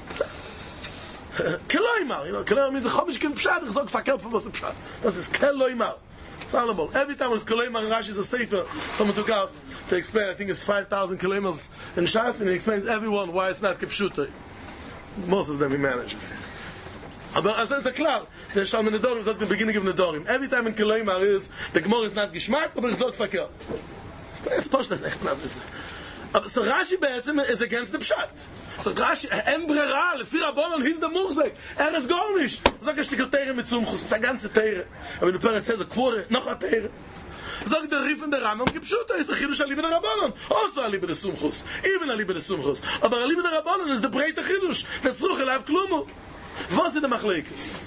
Kelaimar, you know, Kelaimar means a chomish kin pshat. Ich sag verkehrt von was a pshat. Das ist Kelaimar. Every time when it's Kelaimar and Rashi is a sefer, someone took out to explain, I think it's five thousand Kelaimars in Shas, and he explains everyone why it's not Kipshuta. Most of them he manages. Aber as it's klar, der Sham in Nedorim sagt the beginning of Nedorim. Every time in Kelaimar is, the Gemara is not Geschmack, but it's not verkehrt. It's posh, that's echt not this. So Rashi be'etzim is against the Pshat. So Rashi, en brera, lefi Rabbanon, he's the muchzek. Er ist gar nicht. Sag ein Stück Teire mit Zumchus, es ist eine ganze Teire. Aber in der Peretz says, a quarter, noch a Teire. Sag der Rif in der Rambam, Kipshuta, ist a Chiddush Aliba de Rabbanon. Also Aliba de Sumchus. Even Aliba de Sumchus. Aber Aliba de Rabbanon is the breite Chiddush. That's Ruch Elav Klumu. Was in the Machlekes?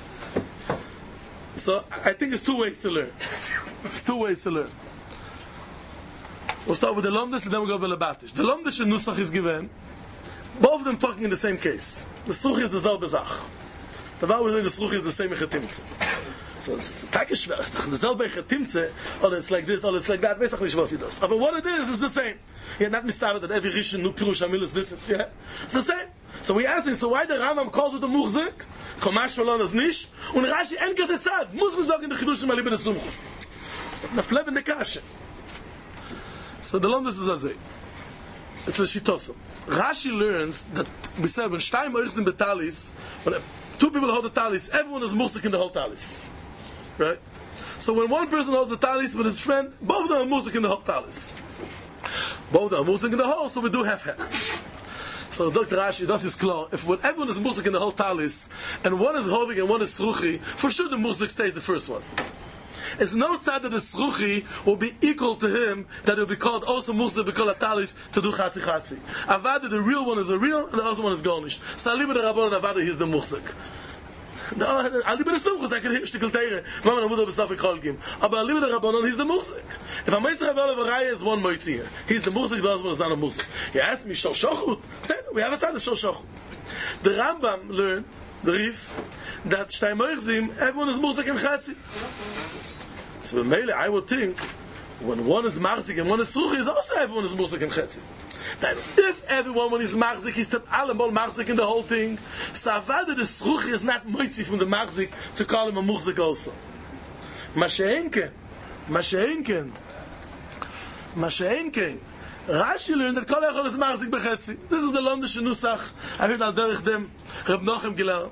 So, I think it's two ways to learn. It's two ways to learn. We'll start with the Lomdish, and then we'll go to the Batish. The Lomdish and Nusach is given. Both of them talking in the same case. The Sruch is the Zelbe Zach. The Val we're doing the Sruch is the same Echetimtze. So it's like a Shver. The Zelbe Echetimtze, or it's like this, or it's like that. But what it is, is the same. Yeah, not mistarted that every Rishon, new Pirush Hamil is different. Yeah, it's the same. So we ask him, so why the Rambam called it the Muchzik? Komash Malon is Nish. Und Rashi enkert et Zad. Muss man sagen, the Chidushim Aliba de Sumchus. Naflev in the Kashe. So the Lomdus is Azay. It's a Shitosam. Rashi learns that we said when Shtayim Oichs in Betalis, when two people hold the talis, everyone is Muchzik in the whole talis. Right? So when one person holds the talis with his friend, both of them are Muchzik in the whole talis. Both of them are Muchzik in the whole, so we do have half. So Doctor Rashi, das is klar. If when everyone is Muchzik in the whole talis, and one is holding and one is Sruchi, for sure the Muchzik stays the first one. It's no tzad that the Sruchi will be equal to him, that it will be called also Muchzik, be called a talis, to do Chatzi Chatzi. Avada, the real one is a real, and the other one is Gornish. So Aliba de Rabbanon Avada, he's the Muchzik. Aliba de Sumchus, I can hear Shtikal Teire, Mama Namuda B'Saf Echolkim. But Aliba de Rabbanon, he's the Muchzik. If a Meitzah Aval of a Raya is one Meitzah, he's the Muchzik, the other one is not a Muchzik. He asked me, Shor Shochut? We have a time of Shor Shochut. The Rambam learned, the Rif, that Shtay Moichzim, everyone is Muchzik and Chatzi. So Mele, I would think, when one is Marzik and one is Sruchi, is also everyone is Muchzik and Chatzi. that if everyone when he's machzik, he's that allemal machzik in the whole thing, so avada the sruchi is not moitzi from the machzik to call him a muchzik also. Masheenken, Masheenken, Masheenken. Rashi learned that kol echol is machzik bechetzi. This is the Londische Nusach. I heard al derech dem Reb Nochem gelernt.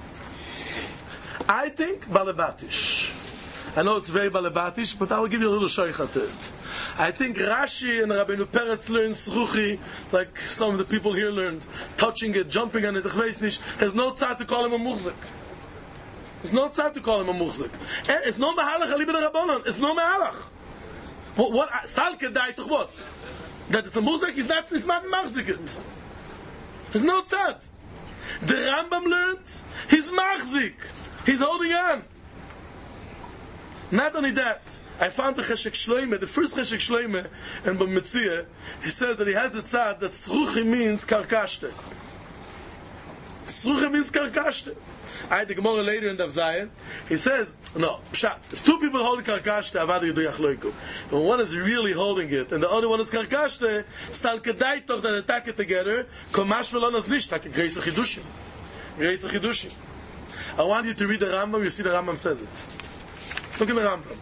I think balabatish. I know it's very balabatish, but I will give you a little shoycha to it. I think Rashi and Rabbeinu Peretz learned Sruchi, like some of the people here learned, touching it, jumping on it, ich weiß nicht. There's no tzad to call him a muchzik. There's no tzad to call him a muchzik. It's no mehalach alibe the Rabbanon. It's no mehalach. What? What? Salke dai toch what? That it's a muchzik is not, it's not machzik it. There's no tzad. The Rambam learned, he's machzik. He's holding on. Not only that, I found the Cheshek Shloime, the first Cheshek Shloime, and B'Metzia, he says that he has a tzad that Sruchi means karkashte. Sruchi means karkashte. I had the Gemara later in Dav Zayin. He says, no, pshat, if two people holding karkashte, avadu yidu yachloiku. When one is really holding it, and the other one is karkashte, stal kedai toch that attack it together, komash velonas nishtak, greisa chidushim. Greisa chidushim. I want you to read the Rambam, you see the Rambam says it. Look at the Rambam.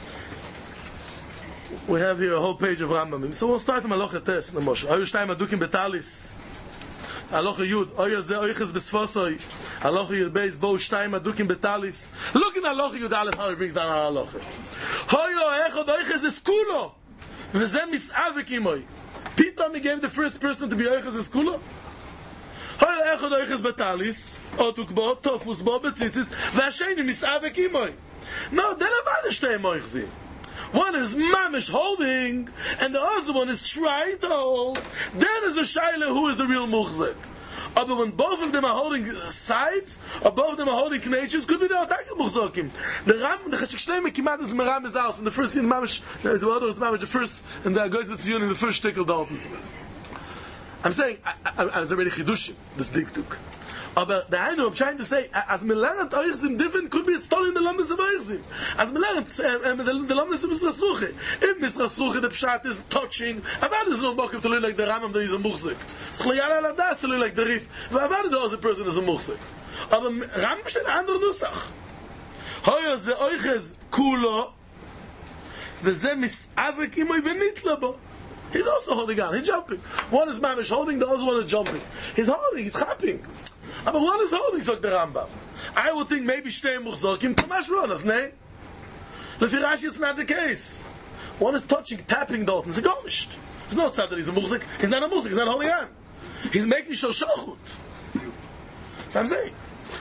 We have here a whole page of Rambam. So we'll start from Aloha Tes, Namosh. Oyu shtayim adukim betalis. Aloha Yud. Oyu ze oiches besfosoi. Aloha Yud beis bo shtayim adukim betalis. Look in Aloha Yud Aleph how he brings down our Aloha. Hoyo echod oiches eskulo. Veze misavik imoi. Pitom he gave the first person to be oiches eskulo. Hoyo echod oiches betalis. Otuk bo, tofus bo, betzitzis. Vasheni misavik imoi. No, then avada shtayim oichzim. One is mamish holding, and the other one is trying to hold. Then is the shaila who is the real muchzik. Although when both of them are holding sides, or both of them are holding knetches, could be the attack of muchzokim. The Ram, the Cheshek Shleime kimat is meram is out. In the first in mamish, there is the other is mamish. The first, and the goes with Zion in the first shtickle dalton. I'm saying, I, I, I, it's already chidushim, this diktuk. But the I know I'm trying to say, as me lernt oichzim different, could be it's told in the lamdas of oichzim. As me lernt the lamdas of Misras Ruche. If Misras Ruche the pshat is touching, Avad is no bokim to learn like the Rambam that he's a muchzik. It's chlayala ladas to learn like the Rif. Avad the other person is a muchzik. Aber Rambam steht ein anderer Nusach. Hoya ze oiches kulo, veze misavek imoi venitla bo. He's also holding on. He's jumping. One is mamish holding, the other one is jumping. He's holding. He's chapping. But one is holding, sagt the Rambam. I would think maybe shtei muchzokim kamash ronas, ne? Lefi Rashi, it's not the case. One is touching, tapping dort, and it's a gomisht. It's not sad that he's a muchzik. He's not a muchzik. He's not holding on. He's making shor shochut. That's what I'm saying.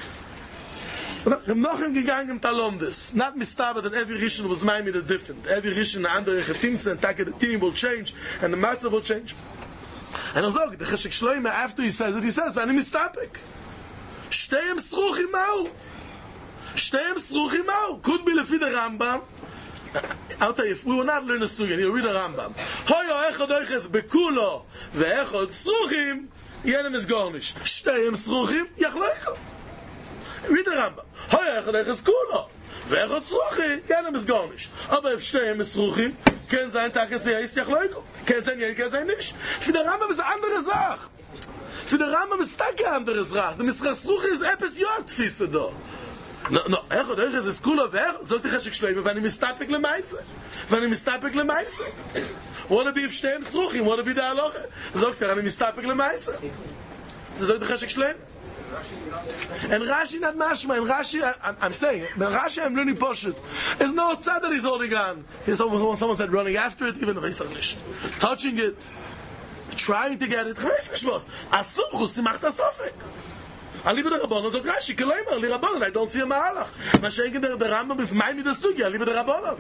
I'm noch gegangen talom this. Not mistaba that every rishon was made a different. Every rishon the andere getimtze and take the team will change and the matzah will change. And I say, the Cheshek Shloime after he says it, he says, "V'ani mistapek." Shteim sruchim mau. Shteim sruchim mau. Could be lefi the Rambam. I'll tell you, if we will not learn a sugya, you read the Rambam. Hoyo echad oiches bekulo ve'echad sruchim yenem is garnish. Shteim sruchim yachloiko. Read the Rambam. Hoyo echad oiches kulo ve'echad sruchim yenem is garnish. Aber if shteim sruchim ken sein tages is yachloiko. Ken sein yen ken sein nicht. Für the Rambam ist eine andere Sache. Für der Rambam ist das kein anderes Rach. Der Misras Ruche ist etwas Jörgtfisse da. No, no, echad oiches ist kulo ve'echad, sagt die Cheshek Shloime, wenn ich mistapik le meise. Wenn ich mistapik le meise. Wanna be if shteim sruchim, wanna be the halacha. Sagt er, wenn ich mistapik le meise. Das sagt die Cheshek Shloime. And Rashi not mashma, and Rashi, I, I'm saying, but Rashi I'm learning Poshet. There's no tzad that he's holding on. He's almost, someone said running after it, even if touching it, trying to get it. Asumchus, sie macht das Sofek. Ali be der Rabbanon, sagt Rashi, keleimer, li Rabbanon, I don't see a mahalach. Mashenken der Rambam is mein mit der Sugya, ali be der Rabbanon.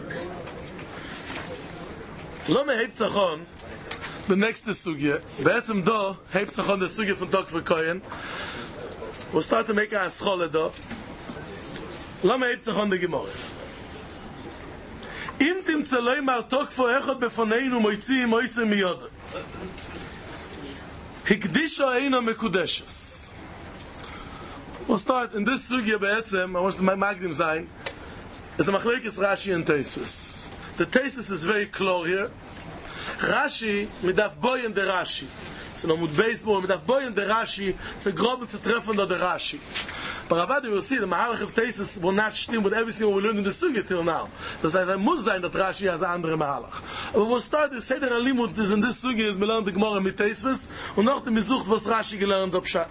Lo me hebt zachon, the next Sugya, be'etzem do, hebt zachon the Sugya von Tok v'Koyen. We'll start to make a scholar do. Lo me hebt zachon the Gemara. Im tim tzeloi mar Tok vo echot befoneinu moitzi moise miyod. Hikdisha eina mekudeshes. We'll start in this sugya be'etzem, I want to make magdim zayin, is a machlekes Rashi and Tosfos. The Tosfos is very clear here. Rashi, midaf boy and the Rashi. So no mut base more mit boyen der Rashi, it's a grob to treffen der Rashi. But Ravada, you will see the Mahalach of Teisus will not stem with everything we learned in the Sugya till now. Das heißt, er muss sein, that Rashi has a andere Mahalach. Aber we'll start the Seder Alimut is in this Sugya is we learn the Gemara mit Teisus und noch die Mesucht, was Rashi gelernt hat, Pshat.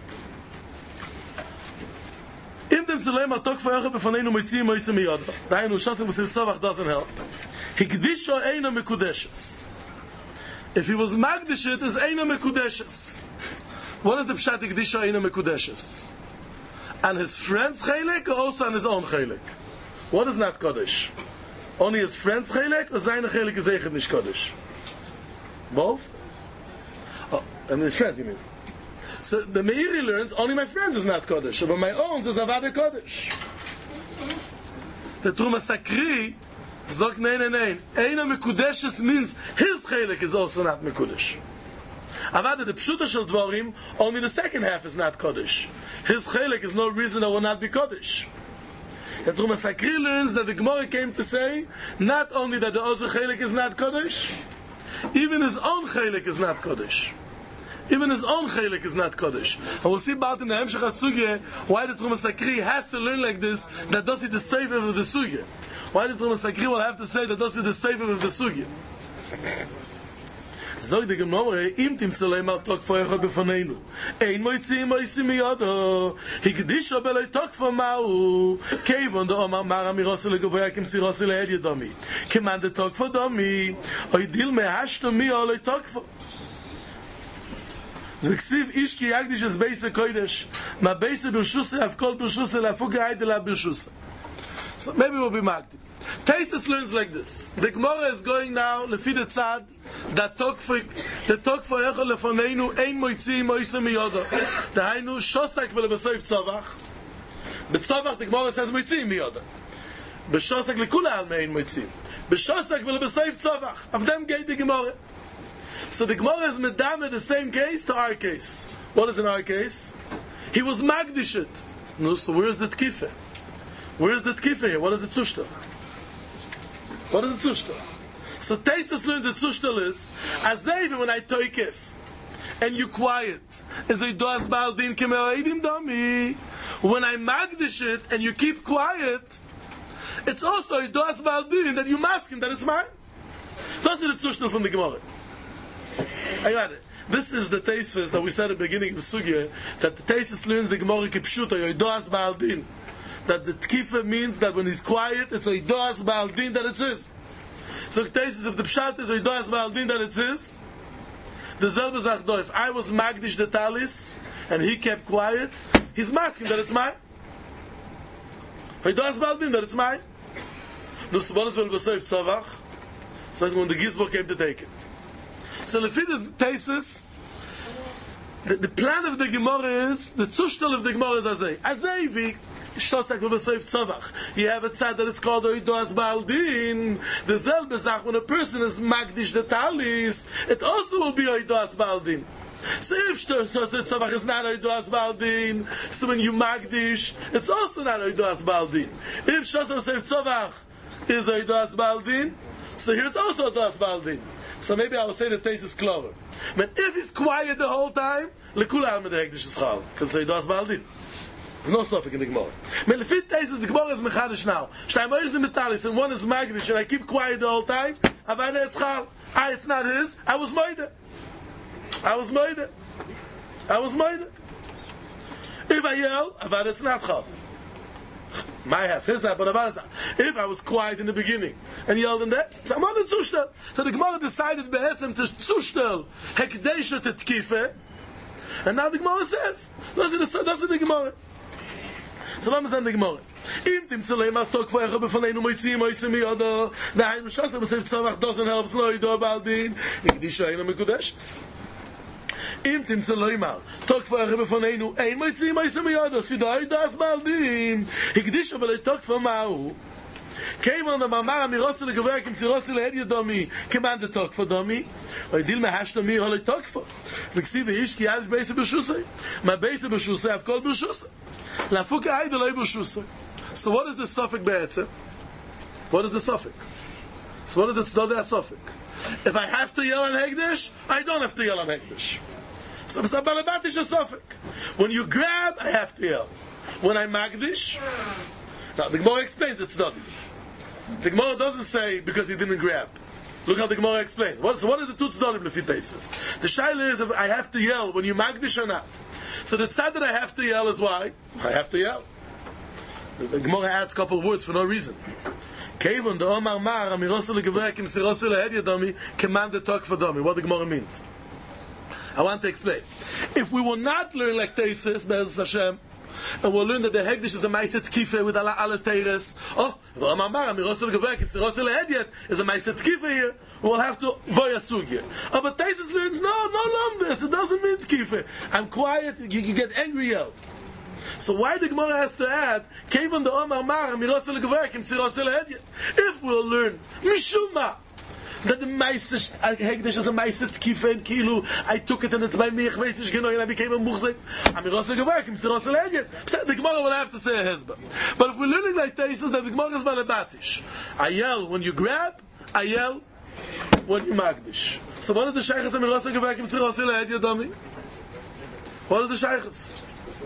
Im dem Zeleim ha-tok v'echa b'faneinu moitziim moise miyodva. Dainu, Shosek B'sir Tzavach doesn't help. Hikdisho eina mekudeshes. If he was magdish it, is eina mekudeshes. What is the Pshat Hikdisho eina mekudeshes? And his friend's chelik, or also on his own chelik? What is not Kodesh? Only his friend's chelik, or seine chelik is echt nicht Kodesh? Both? Oh, I mean his friends, you mean? So the Meiri learns, only my friends is not Kodesh, but my own is Avada Kodesh. The Truma Sakri, Zok nein, nein, nein. Eina Mekudeshes means his chelik is also not Mekudesh. Avada, the Pshuta Shel Dvorim, only the second half is not Kodesh. His chelik is no reason that will not be Kodesh. The Truma Sakri learns that the Gemara came to say, not only that the other chelik is not Kodesh, even his own chelik is not Kodesh. Even his own chelik is not Kodesh. And we'll see about in the Hemshech HaSugya why the Truma Sakri has to learn like this, that does it the savor of the Sugya. Why the Truma Sakri will have to say that does it the savor of the Sugya. Zog de Gemara, im timtzu leimar tokfo echad befaneinu. Ein moitziim moisim miyodo. Hikdisho beloi tokfo ma'u. Keivon do omar mara mirosi legovoya kim sirosi lehed yedomi. Keman de tokfo domi. Oidil mehashto mi oloi tokfo. V'ksiv ish ki yagdish es beise kodesh. Ma beise birshuse av kol birshuse lafuga haidela birshuse. So maybe we'll be magdi. Taisus learns like this. The Gemara is going now lefi the tzad that talk for the talk for echol lefoneinu ein moitzi moise miyodo. Dahainu shosak v'lebesoif tzavach. B'tzavach the Gemara says moitzi miyodo. B'shosak lekula al mein moitzi. B'shosak v'lebesoif tzavach. Of them gave the Gemara. So the Gemara is medame the same case to our case. What is in our case? He was magdishet. No, so where is the tkife? Where is the tkife here? What is the tzushta? What is the tzushta? So Taisus learned the tzushta is, as even when I toikif, and you quiet, is a doas baldin kemeoidim dami. When I magdish it, and you keep quiet, it's also a doas baldin that you mask him that it's mine. That's the tzushta from the Gemara. I got it. This is the Taisus that we said at the beginning of Sugya, that the Taisus learns the Gemara kipshuta, a doas baldin. That the tkifa means that when he's quiet, it's a doas ba'aldin that it is. So Taisus, if the pshat is a doas ba'aldin that it is, the zelbe zachdo, if I was magdish the talis, and he kept quiet, he's masking that it's mine. A doas ba'aldin that it's mine. No subonis vel b'seif tzavach, so when the Gizbo came to take it. So the fit is Taisus, the, the plan of the Gemara is, the tzushtel of the Gemara is azay. Azay vik, Shosak v'besoif tzavach. You have a tzad that it's called oidoas ba'aldin. The zelbe zach, when a person is magdish the talis, it also will be oidoas ba'aldin. So if Shosak tzavach is not oidoas ba'aldin, so when you magdish, it's also not oidoas ba'aldin. If Shosak v'besoif tzavach is oidoas ba'aldin, so here it's also oidoas ba'aldin. So maybe I will say the taste is clover. But if he's quiet the whole time, lekula al medehek dish schal, because it's oidoas ba'aldin. There's no suffix in the Gemara. But the fifth case is the Gemara is mechadish now. Shtayim oiz in metalis and one is magdish and I keep quiet the whole time. Avada it's chal. Ah, it's not his. I was moide. I was moide. I was moide. If I yell, avada it's not chal. My half, his half, but avada it's not. If I was quiet in the beginning and yelled in that, so I'm on the tzushtel. So the Gemara decided be'etzem to tzushtel hekdesha tetkife. And now the Gemara says, that's the, the Gemara. So let me say the Gemara. Im timtzu leimar tokfo echad befaneinu moitziim moisim miyodo. Dahainu shosak b'seif tzavach doesn't help lo yido ba'aldin. Hikdisho eina mekudeshes. Im timtzu leimar tokfo echad befaneinu ein moitziim moisim miyodo. Sido yidas ba'aldin. Hikdisho v'lo tokfo ma'u. Keivon do mamar mirosi legovoya kim sirosi lehed yedomi. Keman de tokfo domi. Oidil mehashto mi oloi tokfo. V'ksiv ish ki yavish beise b'shusay. Ma beise b'shusay av kol b'shusay. So what is the suffix be'etzem? What is the suffix? So what is the tzedodeh suffix? If I have to yell on Hegdish, I don't have to yell on Hegdish. So, so balabatish is sofik. When you grab, I have to yell. When I magdish, now the Gemara explains it's not. The Gemara doesn't say because he didn't grab. Look how the Gemara explains. What, so what are the two tznodim lefi Tosfos? The shaila is if I have to yell when you magdish or not. So the tzad that I have to yell is why? I have to yell. The, the Gemara adds a couple of words for no reason. Kevon the Omar Mar Amirosel Gevrekim Sirosel Hedyadomi commanded talk for domi. What the Gemara means. I want to explain. If we will not learn like Tosfos, Be'ez Hashem, and we'll learn that the Hegdish is a Meiset Kife with Allah Ala Teres. Oh, the Omar Mar Amirosel Gevrekim Sirosel Hedyat is a Meiset Kife here. We'll have to boy a sugya. Oh, but Tosfos learns, no, no, no, this. It doesn't mean Kife. I'm quiet, you, you get angry yell. So why the Gemara has to add, Kevon the Omar Mar Amirosel Gevrekim Sirosel Hedyat? If we'll learn, Mishuma, that the Meiset Hegdish is a Meiset Kife and Kilu, I took it and it's by me, ich weiß nicht genau, and I became a Muchzik, Amirosel Gevrekim Sirosel Hedyat. The Gemara will have to say a Hezbollah. But if we're learning like Tosfos, then the Gemara is balabatish. I yell when you grab, I yell when you magdish. So what is the Shaykhs Amirosel Gevrekim Sirosel Hedyat, Domi? What is the Shaykhs?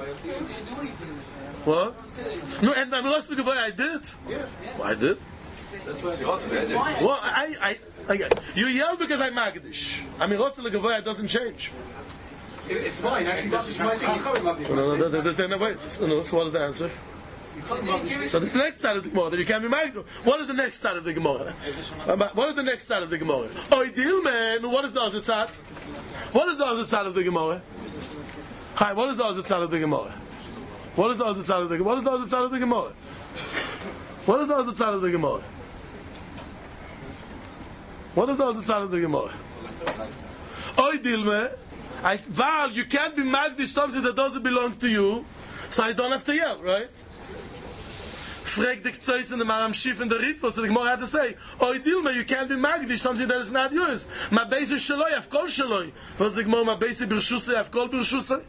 What? No, and Amirosel Gevrekim, I did? Yeah. Well, I did? That's why Well, I, I, I, you yell because I magdish. Amirosel Gevrekim doesn't change. it's fine. I can just my thing. No, no, no, there's no way. No, so what is the answer? So this is the next side of the Gemara that you can't be married. What is the next side of the Gemara? What is the next side of the Gemara? Oh, deal, man. What is the other side? What is the other side of the Gemara? Hi, what is the other side of the Gemara? What is the other side of the Gemara? What is the other side of the Gemara? What is the other side of the Gemara? What is the other side of the Gemara? Oh, deal, man. I, Val, you can't be magdish something that doesn't belong to you, so I don't have to yell, right? Frag the Ktsois in the Maram Shif and the Ritva, so the Gemara had to say, Oy Dilma, you can't be magdish something that is not yours. Ma beise shaloi, af kol shaloi. What's the Gemara, ma beise birshusei, af kol birshusei?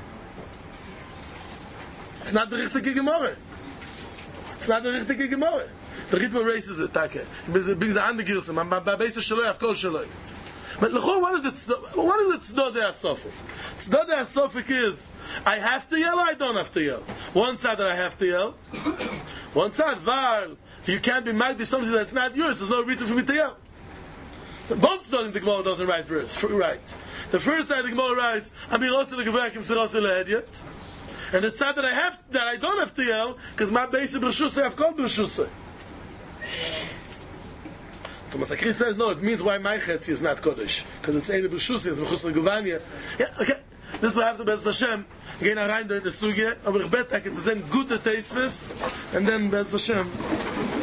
It's not the richtige Gemara. It's not the richtige Gemara. The Ritva raises it, take. Brings the andere Girse, ma beise shaloi, af kol shaloi. But what is the what is the tzedodei asofik? Tzedodei asofik is I have to yell or I don't have to yell. One side that I have to yell. One side, Val, you can't be magdish something that's not yours. There's no reason for me to yell. So both tzedodei the Gemara doesn't write verse. Right. The first side the Gemara writes Amirosel Gevrekim Sirosel Hedyat, and the side that I have that I don't have to yell because my base b'rshusay I've called b'rshusay. Thomas Akri says, no, it means why my chetzi is not Kodesh. Because it's Eile B'Shusi, it's Mechus L'Guvanya. Yeah, okay. This will have to be Bez Hashem. Gehen rein in the Sugya. Aber ich bete, it's a good Tosfos. And then Bez Hashem.